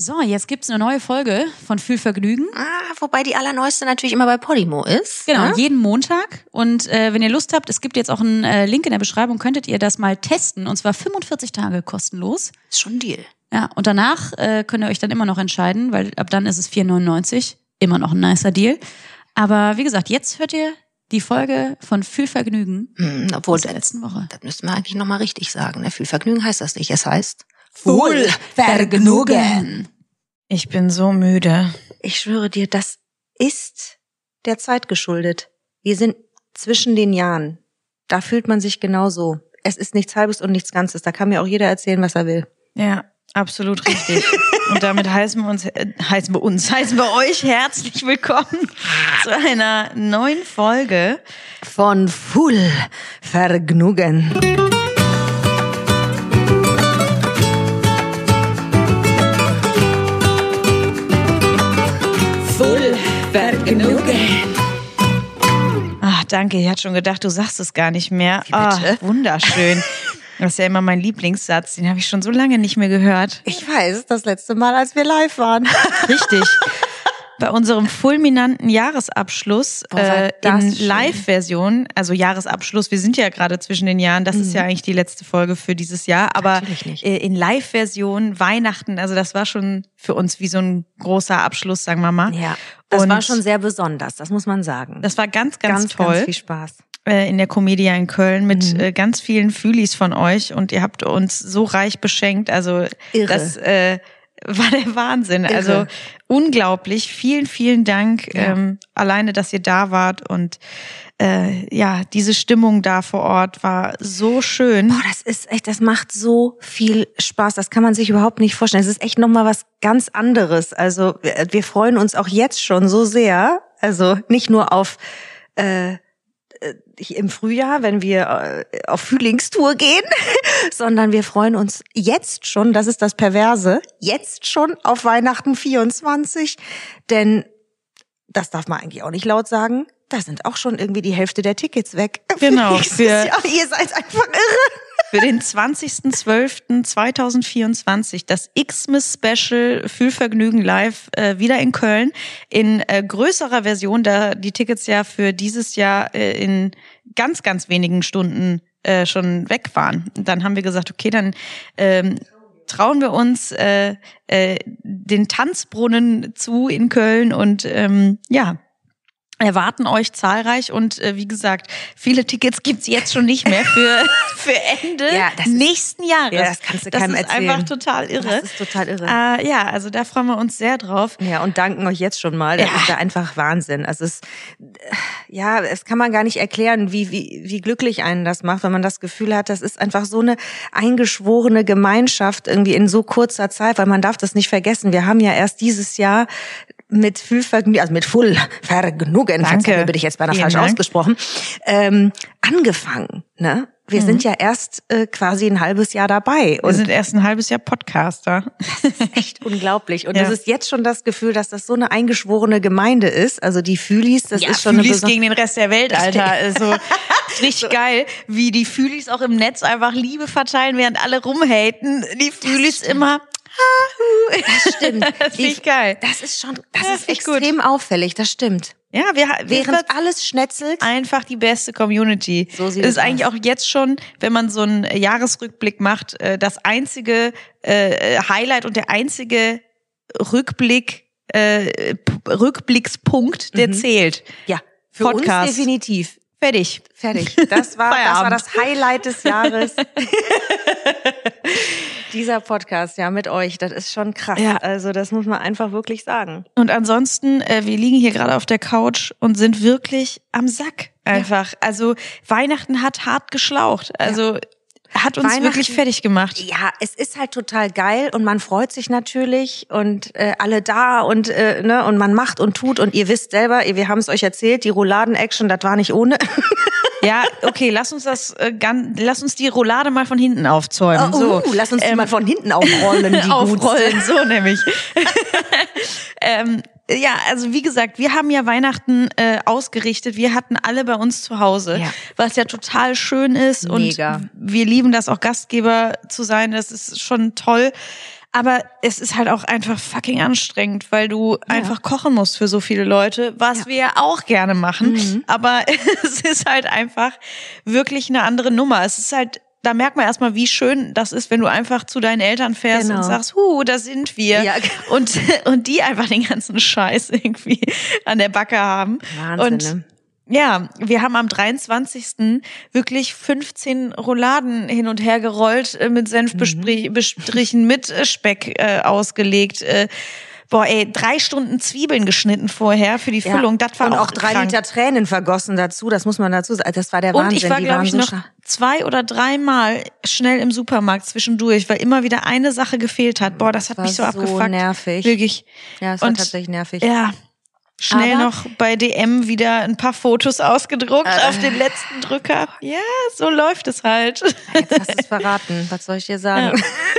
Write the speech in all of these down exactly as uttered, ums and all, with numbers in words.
So, jetzt gibt's eine neue Folge von Fühlvergnügen. Ah, wobei die allerneueste natürlich immer bei Podimo ist. Genau, ne? jeden Montag. Und äh, wenn ihr Lust habt, es gibt jetzt auch einen äh, Link in der Beschreibung, könntet ihr das mal testen. Und zwar fünfundvierzig Tage kostenlos. Ist schon ein Deal. Ja, und danach äh, könnt ihr euch dann immer noch entscheiden, weil ab dann ist es vier neunundneunzig. Immer noch ein nicer Deal. Aber wie gesagt, jetzt hört ihr die Folge von Fühlvergnügen Hm, obwohl, aus der letzten Woche. Das müssten wir eigentlich nochmal richtig sagen. Ne? Fühlvergnügen heißt das nicht. Es heißt Fühlvergnügen. Ich bin so müde. Ich schwöre dir, das ist der Zeit geschuldet. Wir sind zwischen den Jahren. Da fühlt man sich genauso. Es ist nichts Halbes und nichts Ganzes. Da kann mir auch jeder erzählen, was er will. Ja, absolut richtig. Und damit heißen wir uns, äh, heißen wir uns, heißen wir euch herzlich willkommen zu einer neuen Folge von Fühlvergnügen. Fühlvergnügen. Ach, danke. Ich hatte schon gedacht, du sagst es gar nicht mehr. Wie bitte? Oh, wunderschön. Das ist ja immer mein Lieblingssatz. Den habe ich schon so lange nicht mehr gehört. Ich weiß, das letzte Mal, als wir live waren. Richtig. Bei unserem fulminanten Jahresabschluss Boah, war äh, das in schön. Live-Version, also Jahresabschluss, wir sind ja gerade zwischen den Jahren, das ist ja eigentlich die letzte Folge für dieses Jahr, aber Natürlich nicht. äh, in Live-Version, Weihnachten, also das war schon für uns wie so ein großer Abschluss, sagen wir mal. Ja, das Und war schon sehr besonders, das muss man sagen. Das war ganz, ganz, ganz, toll. ganz viel Spaß. Äh, in der Comedia in Köln mit Mhm. äh, ganz vielen Fühlis von euch und ihr habt uns so reich beschenkt, also Irre. das äh, war der Wahnsinn. Irre. Also unglaublich. Vielen, vielen Dank Ja. ähm, alleine, dass ihr da wart und äh, ja, diese Stimmung da vor Ort war so schön. Boah, das ist echt, das macht so viel Spaß. Das kann man sich überhaupt nicht vorstellen. Es ist echt nochmal was ganz anderes. Also wir, wir freuen uns auch jetzt schon so sehr. Also nicht nur auf äh, im Frühjahr, wenn wir äh, auf Frühlingstour gehen, sondern wir freuen uns jetzt schon, das ist das Perverse, jetzt schon auf Weihnachten vierundzwanzig, denn das darf man eigentlich auch nicht laut sagen, da sind auch schon irgendwie die Hälfte der Tickets weg. Genau, Nächstes für- Jahr. Ihr seid einfach irre. Für den zwanzigsten zwölften zweitausendvierundzwanzig das Xmas-Special Fühlvergnügen live äh, wieder in Köln in äh, größerer Version, da die Tickets ja für dieses Jahr äh, in ganz, ganz wenigen Stunden äh, schon weg waren. Und dann haben wir gesagt, okay, dann ähm, trauen wir uns äh, äh, den Tanzbrunnen zu in Köln und ähm, ja, erwarten euch zahlreich und äh, wie gesagt, viele Tickets gibt's jetzt schon nicht mehr für für Ende Ja, das ist- nächsten Jahres. Ja, das kannst du das keinem ist erzählen. einfach total irre. Das ist total irre. Äh, ja, also da freuen wir uns sehr drauf. Ja, und danken euch jetzt schon mal. Das Ja. ist da einfach Wahnsinn. Also es, ja, es kann man gar nicht erklären, wie, wie, wie glücklich einen das macht, wenn man das Gefühl hat, das ist einfach so eine eingeschworene Gemeinschaft irgendwie in so kurzer Zeit, weil man darf das nicht vergessen. Wir haben ja erst dieses Jahr mit Fühlvergnügen, also mit Fühlvergnügen, Danke. bin ich jetzt beinahe Vielen falsch Dank. ausgesprochen, ähm, angefangen, ne? Wir Mhm. sind ja erst äh, quasi ein halbes Jahr dabei. Wir sind erst ein halbes Jahr Podcaster. echt unglaublich. Und Ja. das ist jetzt schon das Gefühl, dass das so eine eingeschworene Gemeinde ist. Also die Fühlis, das ja, ist schon eine Fühlis beson- gegen den Rest der Welt, Alter. Also ist richtig geil, wie die Fühlis auch im Netz einfach Liebe verteilen, während alle rumhaten. Die Fühlis immer. Das stimmt. Das finde ich geil. Das ist schon, das Ja, ist finde ich gut. extrem auffällig, das stimmt. Ja, wir, wir Während alles schnetzelt. einfach die beste Community. So sieht ist es eigentlich aus. auch jetzt schon, wenn man so einen Jahresrückblick macht, äh, das einzige äh, Highlight und der einzige Rückblick, äh, P- Rückblickspunkt, der Mhm. zählt. Ja, für Podcast. uns definitiv. Fertig. Fertig. Das war, das war Feierabend. das Highlight des Jahres. Dieser Podcast, ja, mit euch, das ist schon krass. Ja. Also das muss man einfach wirklich sagen. Und ansonsten, äh, wir liegen hier gerade auf der Couch und sind wirklich am Sack einfach. Also Weihnachten hat hart geschlaucht. Also hat uns Weihnachten- wirklich fertig gemacht. Ja, es ist halt total geil und man freut sich natürlich und äh, alle da und äh, ne und man macht und tut und ihr wisst selber, wir haben es euch erzählt, die Rouladen-Action, das war nicht ohne. Ja, okay, lass uns das, äh, ganz, lass uns die Roulade mal von hinten aufzäumen. so. uh, lass uns die Ähm, mal von hinten aufrollen, die aufrollen, Gutste. so nämlich. ähm, ja, also wie gesagt, wir haben ja Weihnachten äh, ausgerichtet. Wir hatten alle bei uns zu Hause, Ja. was ja total schön ist. Mega. Und wir lieben das auch, Gastgeber zu sein. Das ist schon toll. Aber es ist halt auch einfach fucking anstrengend, weil du ja. einfach kochen musst für so viele Leute, was ja. wir ja auch gerne machen. Mhm. Aber es ist halt einfach wirklich eine andere Nummer. Es ist halt, da merkt man erstmal, wie schön das ist, wenn du einfach zu deinen Eltern fährst genau. und sagst, huh, da sind wir. Ja. Und, und die einfach den ganzen Scheiß irgendwie an der Backe haben. Wahnsinn, und ne? Ja, wir haben am dreiundzwanzigsten wirklich fünfzehn Rouladen hin und her gerollt, mit Senf mhm. bestrichen, mit Speck äh, ausgelegt. Äh, boah, ey, drei Stunden Zwiebeln geschnitten vorher für die Füllung. Ja. Das war und auch auch drei krank. Liter Tränen vergossen dazu. Das muss man dazu sagen. Das war der Wahnsinn. Und ich war, glaube ich, so noch zwei oder dreimal schnell im Supermarkt zwischendurch, weil immer wieder eine Sache gefehlt hat. Boah, das, das hat mich so, so abgefuckt. Nervig. Wirklich. Ja, es war und, tatsächlich nervig. Ja. Schnell Aber noch bei D M wieder ein paar Fotos ausgedruckt äh, auf den letzten Drücker. Ja, so läuft es halt. Jetzt hast du es verraten. Was soll ich dir sagen?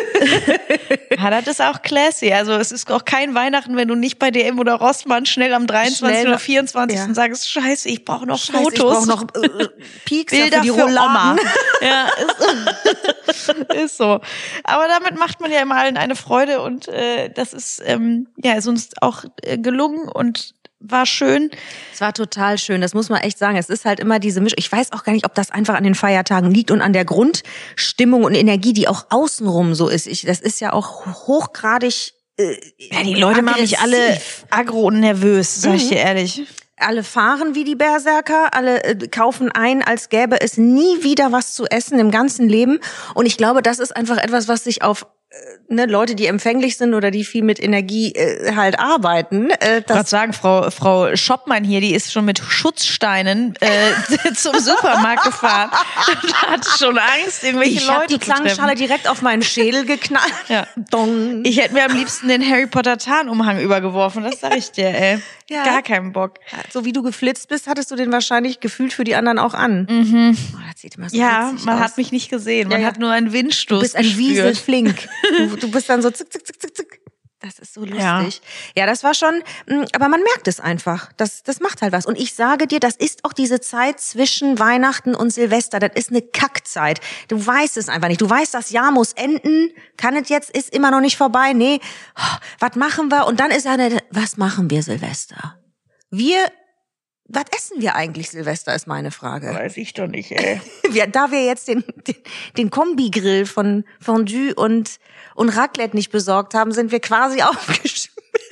Ja. ja, das ist auch classy. Also es ist auch kein Weihnachten, wenn du nicht bei D M oder Rossmann schnell am dreiundzwanzigsten oder vierundzwanzigsten Ja. sagst, scheiße, ich brauche noch scheiße, Fotos. Ich brauche noch äh, Pieks Bilder für die für Oma. Ja, ist, ist so. Aber damit macht man ja immer allen eine Freude und äh, das ist ähm, ja ist uns auch äh, gelungen und war schön. Es war total schön, das muss man echt sagen. Es ist halt immer diese Mischung. Ich weiß auch gar nicht, ob das einfach an den Feiertagen liegt und an der Grundstimmung und Energie, die auch außenrum so ist. Ich, das ist ja auch hochgradig äh, ja, die Leute machen mich alle aggro und nervös, sag ich dir ehrlich. Alle fahren wie die Berserker, alle äh, kaufen ein, als gäbe es nie wieder was zu essen im ganzen Leben. Und ich glaube, das ist einfach etwas, was sich auf Ne, Leute, die empfänglich sind oder die viel mit Energie äh, halt arbeiten. Äh, ich wollte sagen, Frau Frau Schoppmann hier, die ist schon mit Schutzsteinen äh, zum Supermarkt gefahren und hatte schon Angst, irgendwelche ich Leute hab die zu treffen. Klangschale direkt auf meinen Schädel geknallt. Ja. Dong. Ich hätte mir am liebsten den Harry Potter Tarnumhang übergeworfen, das sag ich dir, ey. Ja. Gar keinen Bock. So wie du geflitzt bist, hattest du den wahrscheinlich gefühlt für die anderen auch an. Mhm. Oh, das sieht immer so ja, man aus. hat mich nicht gesehen. Man ja, ja. hat nur einen Windstoß Du bist ein gespürt. Wieselflink. Du, du bist dann so zick, zick, zick, zick, zick. Das ist so lustig. Ja. ja, das war schon, aber man merkt es einfach. Das, das macht halt was. Und ich sage dir, das ist auch diese Zeit zwischen Weihnachten und Silvester. Das ist eine Kackzeit. Du weißt es einfach nicht. Du weißt, das Jahr muss enden. Kann es jetzt, ist immer noch nicht vorbei. Nee, oh, was machen wir? Und dann ist ja, was machen wir Silvester? Wir, was essen wir eigentlich Silvester, ist meine Frage. Weiß ich doch nicht, ey. wir, da wir jetzt den, den, den Kombi-Grill von Fondue und, und Raclette nicht besorgt haben, sind wir quasi aufgeschmissen.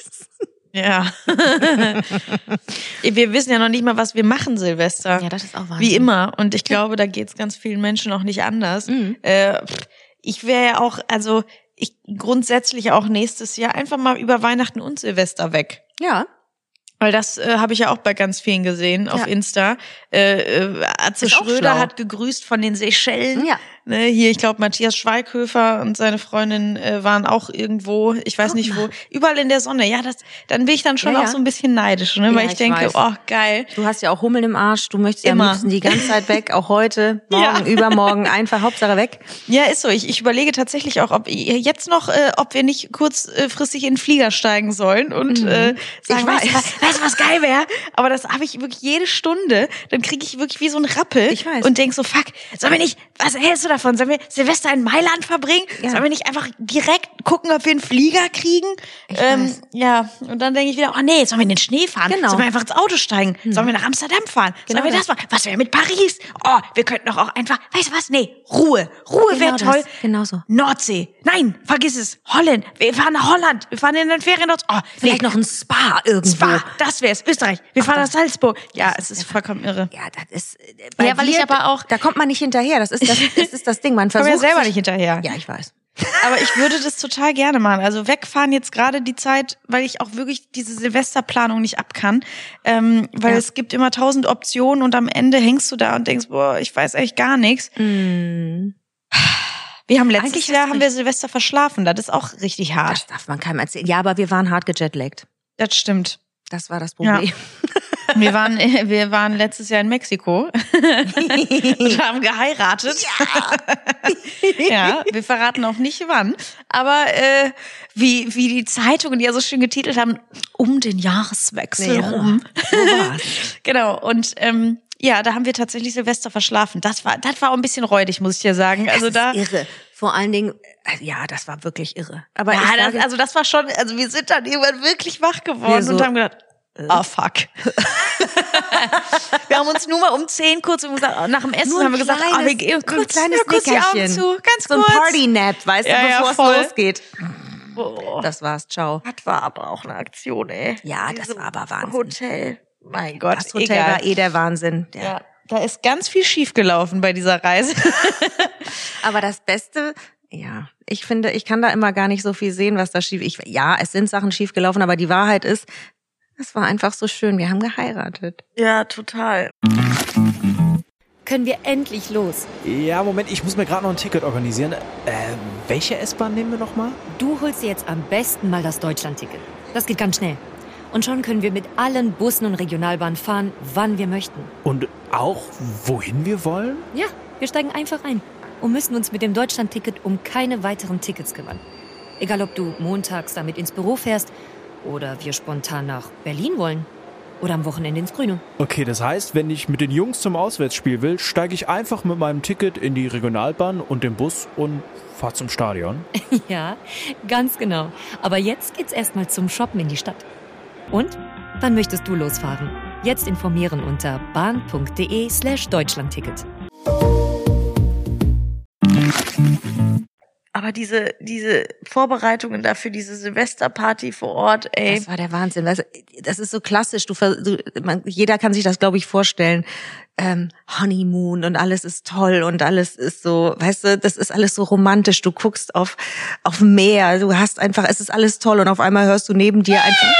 Ja. Wir wissen ja noch nicht mal, was wir machen Silvester. Ja, das ist auch Wahnsinn. Wie immer. Und ich glaube, da geht's ganz vielen Menschen auch nicht anders. Mhm. Äh, ich wäre ja auch, also ich grundsätzlich auch nächstes Jahr einfach mal über Weihnachten und Silvester weg. Ja. Weil das äh, habe ich ja auch bei ganz vielen gesehen auf ja. Insta. Äh, äh, Atze Schröder hat gegrüßt von den Seychellen. Ja. Ne, hier, ich glaube, Matthias Schweighöfer und seine Freundin äh, waren auch irgendwo, ich weiß Guck nicht wo, überall in der Sonne. Ja, das, dann bin ich dann schon ja, auch ja. so ein bisschen neidisch, ne? Weil ja, ich, ich denke, weiß. oh, geil. Du hast ja auch Hummeln im Arsch, du möchtest ja am liebsten die ganze Zeit weg, auch heute, morgen, ja. übermorgen, einfach Hauptsache weg. Ja, ist so. Ich, ich überlege tatsächlich auch, ob jetzt noch, äh, ob wir nicht kurzfristig in den Flieger steigen sollen und mhm. äh, sagen, weißt du, was, weißt du, was geil wäre? Aber das habe ich wirklich jede Stunde. Dann kriege ich wirklich wie so ein Rappel ich weiß. und denk so, fuck, sollen wir nicht, was hältst du davon? Sollen wir Silvester in Mailand verbringen? Ja. Sollen wir nicht einfach direkt gucken, ob wir einen Flieger kriegen? Ähm, ja, und dann denke ich wieder, oh nee, sollen wir in den Schnee fahren? Genau. Sollen wir einfach ins Auto steigen? Hm. Sollen wir nach Amsterdam fahren? Genau sollen wir das machen? Was wäre mit Paris? Oh, wir könnten doch auch einfach, weißt du was? Nee, Ruhe. Ruhe genau wäre toll. Genau so. Nordsee. Nein, vergiss es. Holland. Wir fahren nach Holland. Wir fahren in den Ferien dort. Oh, vielleicht nee. noch ein Spa irgendwo. Spa, das wär's. Österreich. Wir Ach, fahren nach Salzburg. Ja, es ist vollkommen irre. Ja, das ist, bei ja, weil dir, ich aber auch, da kommt man nicht hinterher. Das ist das, das ist das Ding. Man versucht ja selber nicht hinterher. Ja, ich weiß. Aber ich würde das total gerne machen. Also wegfahren jetzt gerade die Zeit, weil ich auch wirklich diese Silvesterplanung nicht ab kann. Ähm, weil ja. es gibt immer tausend Optionen und am Ende hängst du da und denkst, boah, ich weiß eigentlich gar nichts. Mm. Wir haben letztes eigentlich Jahr haben wir Silvester verschlafen. Das ist auch richtig hart. Das darf man keinem erzählen. Ja, aber wir waren hart gejetlaggt. Das stimmt. Das war das Problem. Ja. Wir waren, wir waren letztes Jahr in Mexiko und haben geheiratet. Ja. Ja, wir verraten auch nicht wann. Aber äh, wie, wie die Zeitungen, die ja so schön getitelt haben, um den Jahreswechsel ja, rum. So war's. Genau. Und ähm, ja, da haben wir tatsächlich Silvester verschlafen. Das war, das war auch ein bisschen räudig, muss ich dir sagen. Also das da. Ist irre. Vor allen Dingen, ja, das war wirklich irre. Aber ja, ich das, sage, also das war schon, also wir sind dann irgendwann wirklich wach geworden Wir so, und haben gedacht, ah, fuck. Wir haben uns nur mal um zehn kurz gesagt, nach dem Essen Nur ein haben wir gesagt, kleines- ah, wir gehen ein kurz, kleines ja, kurz die Augen Nickerchen. zu, ganz so ein kurz. Party-Nap, weißt Ja, du, ja, bevor voll. es losgeht. Oh, Das war's, ciao. das war aber auch eine Aktion, ey. Ja, das Diese war aber Wahnsinn. Hotel. Mein Gott, Das Hotel egal. war eh der Wahnsinn. Ja. Ja, da ist ganz viel schiefgelaufen bei dieser Reise. Aber das Beste, ja, ich finde, ich kann da immer gar nicht so viel sehen, was da schief. Ich, ja, es sind Sachen schiefgelaufen, aber die Wahrheit ist, es war einfach so schön. Wir haben geheiratet. Ja, total. Können wir endlich los? Ja, Moment, ich muss mir gerade noch ein Ticket organisieren. Äh, welche S-Bahn nehmen wir nochmal? Du holst dir jetzt am besten mal das Deutschland-Ticket. Das geht ganz schnell. Und schon können wir mit allen Bussen und Regionalbahnen fahren, wann wir möchten. Und auch, wohin wir wollen? Ja, wir steigen einfach ein und müssen uns mit dem Deutschland-Ticket um keine weiteren Tickets kümmern. Egal, ob du montags damit ins Büro fährst oder wir spontan nach Berlin wollen oder am Wochenende ins Grüne. Okay, das heißt, wenn ich mit den Jungs zum Auswärtsspiel will, steige ich einfach mit meinem Ticket in die Regionalbahn und den Bus und fahre zum Stadion. Ja, ganz genau. Aber jetzt geht's erstmal zum Shoppen in die Stadt. Und? Wann möchtest du losfahren? Jetzt informieren unter bahn.de slash Deutschlandticket. Aber diese, diese Vorbereitungen dafür, diese Silvesterparty vor Ort, ey. Das war der Wahnsinn. Weißt du, das ist so klassisch. Du, du man, jeder kann sich das, glaube ich, vorstellen. Ähm, Honeymoon und alles ist toll und alles ist so, weißt du, das ist alles so romantisch. Du guckst auf auf Meer, du hast einfach, es ist alles toll und auf einmal hörst du neben dir einfach.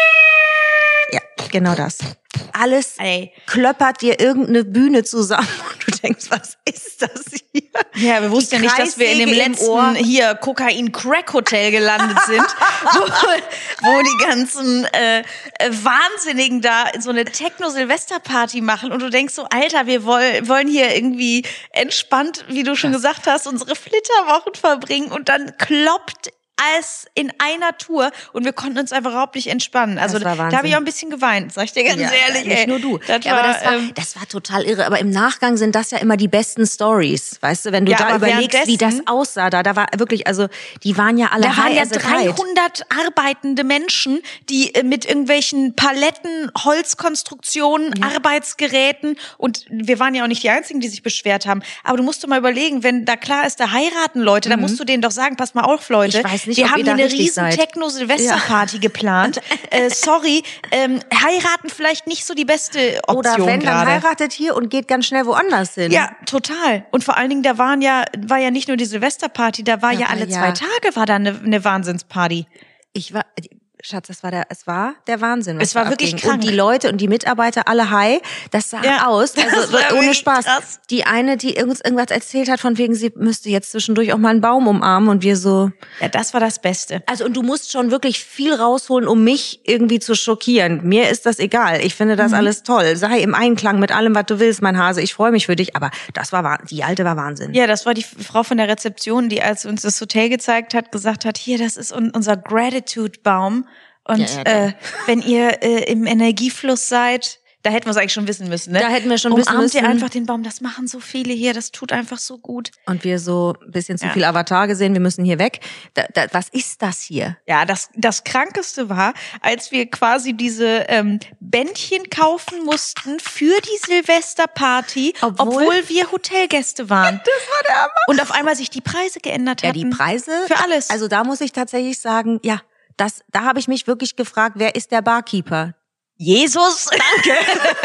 Ja, genau das. Alles Ey. klöppert dir irgendeine Bühne zusammen und du denkst, was ist das hier? Ja, wir wussten ja nicht, dass wir in dem Kreissäge im letzten Ohr. hier Kokain-Crack-Hotel gelandet sind, wo, wo die ganzen äh, äh, Wahnsinnigen da so eine Techno-Silvester-Party machen und du denkst so, Alter, wir woll, wollen hier irgendwie entspannt, wie du schon gesagt hast, unsere Flitterwochen verbringen und dann kloppt als in einer Tour und wir konnten uns einfach überhaupt nicht entspannen. Also Das war da Wahnsinn. habe ich auch ein bisschen geweint, sag ich dir ganz Ja, ehrlich. nicht ey. nur du. Das ja, war, aber das war, ähm, das war total irre. Aber im Nachgang sind das ja immer die besten Stories, weißt du, wenn du Ja, da aber überlegst, wie das währenddessen- aussah. Da, da war wirklich, also die waren ja alle Da waren high ja as a kite. dreihundert arbeitende Menschen, die äh, mit irgendwelchen Paletten, Holzkonstruktionen, Arbeitsgeräten und wir waren ja auch nicht die Einzigen, die sich beschwert haben. Aber du musst dir mal überlegen, wenn da klar ist, da heiraten Leute, dann musst du denen doch sagen, pass mal auf, Leute. Ich weiß nicht, wir ob haben ihr hier da eine richtig riesen seid. Techno-Silvesterparty geplant. Äh, sorry, ähm, heiraten vielleicht nicht so die beste Option Oder wenn, dann gerade. heiratet hier und geht ganz schnell woanders hin. Ja, total. Und vor allen Dingen, da waren ja, war ja nicht nur die Silvesterparty, da war Da ja war alle ja- zwei Tage war da eine, eine Wahnsinnsparty. Ich war, Schatz, das war der, es war der Wahnsinn. was Es war da wirklich abging. krank. Und die Leute und die Mitarbeiter alle high. Das sah Ja, aus, das also war ohne wirklich Spaß. krass. Die eine, die uns irgendwas erzählt hat, von wegen, sie müsste jetzt zwischendurch auch mal einen Baum umarmen und wir so. Ja, das war das Beste. Also und du musst schon wirklich viel rausholen, um mich irgendwie zu schockieren. Mir ist das egal. Ich finde das alles toll. Sei im Einklang mit allem, was du willst, mein Hase. Ich freue mich für dich. Aber das war Wah- die alte war Wahnsinn. Ja, das war die Frau von der Rezeption, die als uns das Hotel gezeigt hat, gesagt hat, hier, das ist un- unser Gratitude-Baum. Und Ja, ja, der- äh, wenn ihr äh, im Energiefluss seid, da hätten wir es eigentlich schon wissen müssen, ne? Da hätten wir schon wissen Umarmt ihr müssen. einfach den Baum. Das machen so viele hier. Das tut einfach so gut. Und wir so ein bisschen zu Ja. viel Avatar gesehen. Wir müssen hier weg. Da, da, was ist das hier? Ja, das, das Krankeste war, als wir quasi diese ähm, Bändchen kaufen mussten für die Silvesterparty, Obwohl- obwohl, wir Hotelgäste waren. Das war der Hammer. Und auf einmal sich die Preise geändert Ja, hatten. die Preise. Für alles. Also da muss ich tatsächlich sagen, ja, das, da habe ich mich wirklich gefragt, wer ist der Barkeeper? Jesus, danke.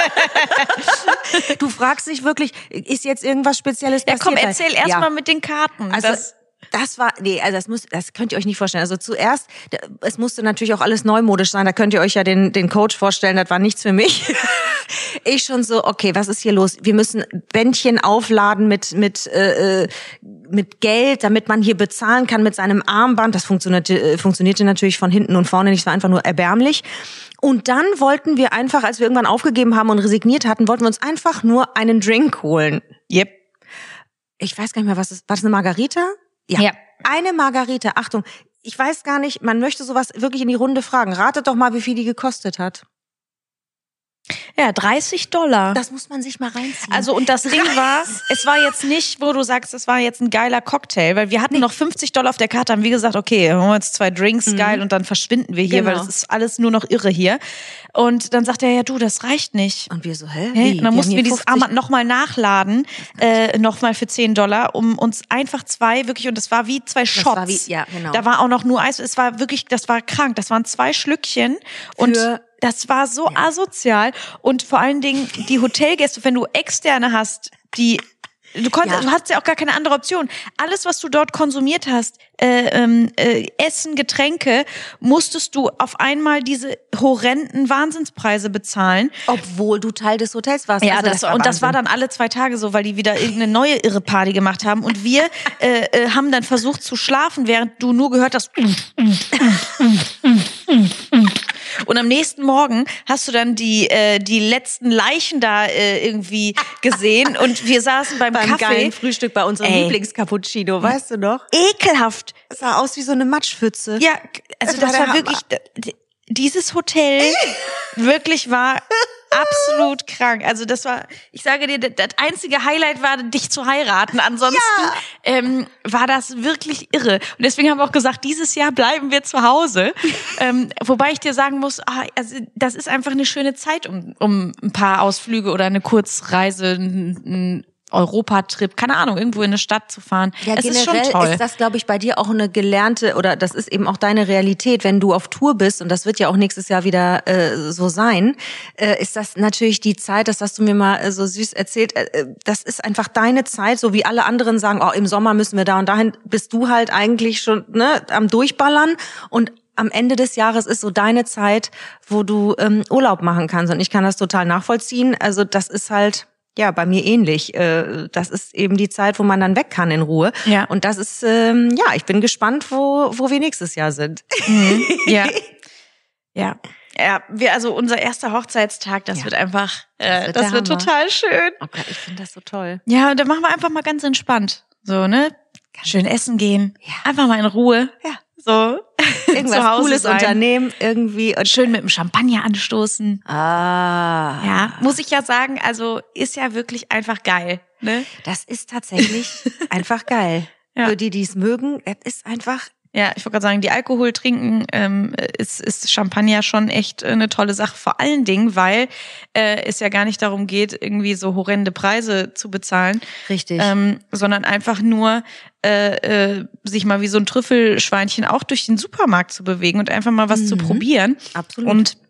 Du fragst dich wirklich, ist jetzt irgendwas Spezielles Ja, passiert? komm, erzähl erst Ja. mal mit den Karten. Also das, das war, nee, also das muss, das könnt ihr euch nicht vorstellen. Also zuerst, da- es musste natürlich auch alles neumodisch sein. Da könnt ihr euch ja den den Coach vorstellen. Das war nichts für mich. Ich schon so, okay, was ist hier los? Wir müssen Bändchen aufladen mit mit äh, äh, mit Geld, damit man hier bezahlen kann mit seinem Armband. Das funktionierte äh, funktionierte natürlich von hinten und vorne nicht. Es war einfach nur erbärmlich. Und dann wollten wir einfach, als wir irgendwann aufgegeben haben und resigniert hatten, wollten wir uns einfach nur einen Drink holen. yep. Ich weiß gar nicht mehr, was ist. War das eine Margarita? Ja. Ja. Eine Margarita. Achtung, ich weiß gar nicht, man möchte sowas wirklich in die Runde fragen. Ratet doch mal, wie viel die gekostet hat. Ja, dreißig Dollar. Das muss man sich mal reinziehen. Also und das Ding war, es war jetzt nicht, wo du sagst, das war jetzt ein geiler Cocktail, weil wir hatten nee. noch fünfzig Dollar auf der Karte, haben wir gesagt, okay, holen wir jetzt zwei Drinks, mhm. geil, und dann verschwinden wir hier, genau. weil das ist alles nur noch irre hier. Und dann sagt er, ja du, das reicht nicht. Und wir so, hä? Hey, und dann mussten wir dieses Armband nochmal nachladen, äh, nochmal für zehn Dollar, um uns einfach zwei, wirklich, und das war wie zwei Shots. Das war wie, ja, genau. Da war auch noch nur Eis, es war wirklich, das war krank, das waren zwei Schlückchen und für das war so ja. asozial. Und vor allen Dingen die Hotelgäste, wenn du Externe hast, die du konntest, ja. du hattest ja auch gar keine andere Option. Alles, was du dort konsumiert hast, äh, ähm, äh, Essen, Getränke, musstest du auf einmal diese horrenden Wahnsinnspreise bezahlen. Obwohl du Teil des Hotels warst. Ja, also das, das und das war dann alle zwei Tage so, weil die wieder irgendeine neue irre Party gemacht haben. Und wir äh, äh, haben dann versucht zu schlafen, während du nur gehört hast. Und am nächsten Morgen hast du dann die äh, die letzten Leichen da äh, irgendwie gesehen und wir saßen beim, beim Kaffee. geilen Frühstück bei unserem Ey. Lieblingscappuccino, weißt du noch? Ekelhaft. Es sah aus wie so eine Matschpfütze. Ja, also das das war war wirklich, dieses Hotel wirklich war absolut krank. Also das war, ich sage dir, das einzige Highlight war, dich zu heiraten. Ansonsten ja. ähm, war das wirklich irre. Und deswegen haben wir auch gesagt, dieses Jahr bleiben wir zu Hause. ähm, wobei ich dir sagen muss, ah, also das ist einfach eine schöne Zeit, um, um ein paar Ausflüge oder eine Kurzreise, ein, ein Europatrip, keine Ahnung, irgendwo in eine Stadt zu fahren. Ja, es generell ist schon toll. Ist das, glaube ich, bei dir auch eine gelernte, oder das ist eben auch deine Realität, wenn du auf Tour bist, und das wird ja auch nächstes Jahr wieder äh, so sein, äh, ist das natürlich die Zeit, das hast du mir mal äh, so süß erzählt, äh, das ist einfach deine Zeit, so wie alle anderen sagen, oh, im Sommer müssen wir da und dahin, bist du halt eigentlich schon ne, am Durchballern, und am Ende des Jahres ist so deine Zeit, wo du ähm, Urlaub machen kannst, und ich kann das total nachvollziehen. Also das ist halt ja bei mir ähnlich. Äh, das ist eben die Zeit, wo man dann weg kann in Ruhe. Ja. Und das ist ähm, ja, ich bin gespannt, wo wo wir nächstes Jahr sind. Mhm. Ja, ja, ja. Wir also unser erster Hochzeitstag, das ja. wird einfach, äh, das wird, das wird total schön. Oh Gott, ich finde das so toll. Ja, und dann machen wir einfach mal ganz entspannt, so ne, schön essen gehen, ja. einfach mal in Ruhe. Ja. So irgendwas zu Hause Cooles sein. Unternehmen irgendwie und schön mit dem Champagner anstoßen. Ah. Ja, muss ich ja sagen, also ist ja wirklich einfach geil, ne? Das ist tatsächlich einfach geil. Ja. Für die, die es mögen, es ist einfach. Ja, ich wollte gerade sagen, die Alkohol trinken ähm, ist, ist Champagner schon echt eine tolle Sache. Vor allen Dingen, weil äh, es ja gar nicht darum geht, irgendwie so horrende Preise zu bezahlen. Richtig. Ähm, sondern einfach nur äh, äh, sich mal wie so ein Trüffelschweinchen auch durch den Supermarkt zu bewegen und einfach mal was mhm. zu probieren. Absolut. Und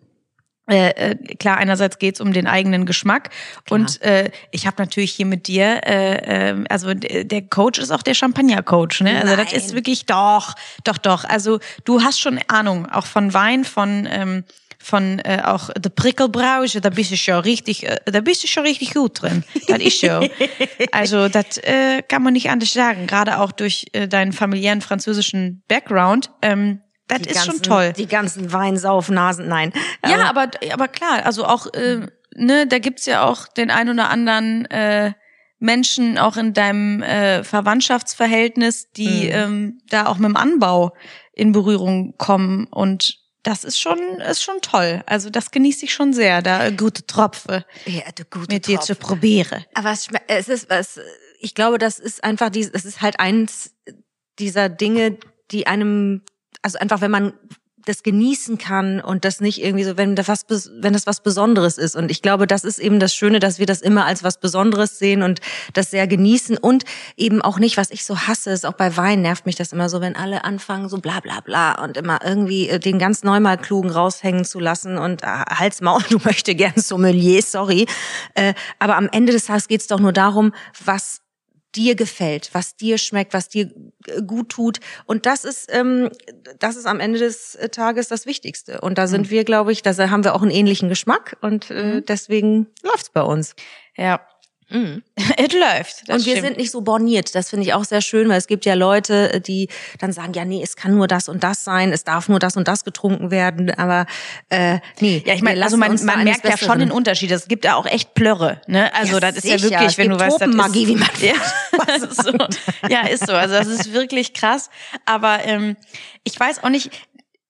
Äh, klar, einerseits geht's um den eigenen Geschmack. Klar. Und äh, ich habe natürlich hier mit dir, äh, äh, also der Coach ist auch der Champagner-Coach, ne? Also das ist wirklich, doch, doch, doch. Also du hast schon Ahnung, auch von Wein, von ähm, von äh, auch der Prickelbrause, da bist du schon richtig, äh, da bist du schon richtig gut drin. Das ist so. Also das äh, kann man nicht anders sagen. Gerade auch durch äh, deinen familiären französischen Background. Ähm, Das die ist ganzen, schon toll. Die ganzen Weinsaufnasen, nein. Ja, aber aber klar, also auch äh, ne, da gibt's ja auch den ein oder anderen äh, Menschen auch in deinem äh, Verwandtschaftsverhältnis, die mhm. ähm, da auch mit dem Anbau in Berührung kommen, und das ist schon ist schon toll. Also das genieße ich schon sehr, da äh, gute Tropfe ja, du gute mit dir zu probieren. Aber es, es ist was, ich glaube, das ist einfach die, das ist halt eins dieser Dinge, die einem, also einfach, wenn man das genießen kann und das nicht irgendwie so, wenn das was, wenn das was Besonderes ist. Und ich glaube, das ist eben das Schöne, dass wir das immer als was Besonderes sehen und das sehr genießen, und eben auch nicht, was ich so hasse, ist auch bei Wein nervt mich das immer so, wenn alle anfangen so bla bla bla und immer irgendwie den ganz Neumalklugen raushängen zu lassen und äh, Hals, Maul, du möchte gern Sommelier, sorry. Äh, aber am Ende des Tages geht's doch nur darum, was dir gefällt, was dir schmeckt, was dir gut tut, und das ist ähm, das ist am Ende des Tages das Wichtigste, und da sind mhm. wir, glaube ich, da haben wir auch einen ähnlichen Geschmack, und äh, mhm. deswegen läuft's bei uns. Ja. Mhm. Es läuft. Und wir stimmt. sind nicht so borniert. Das finde ich auch sehr schön, weil es gibt ja Leute, die dann sagen, ja, nee, es kann nur das und das sein, es darf nur das und das getrunken werden, aber äh, nee. Ja, ich meine, also man, man merkt ja schon den Unterschied. Es gibt ja auch echt Plörre, ne? Also ja, das ist sicher. ja wirklich, es wenn gibt du weißt, das Tropenmagie, ist, wie man ja, ist so. Ja, ist so. Also das ist wirklich krass. Aber ähm, ich weiß auch nicht.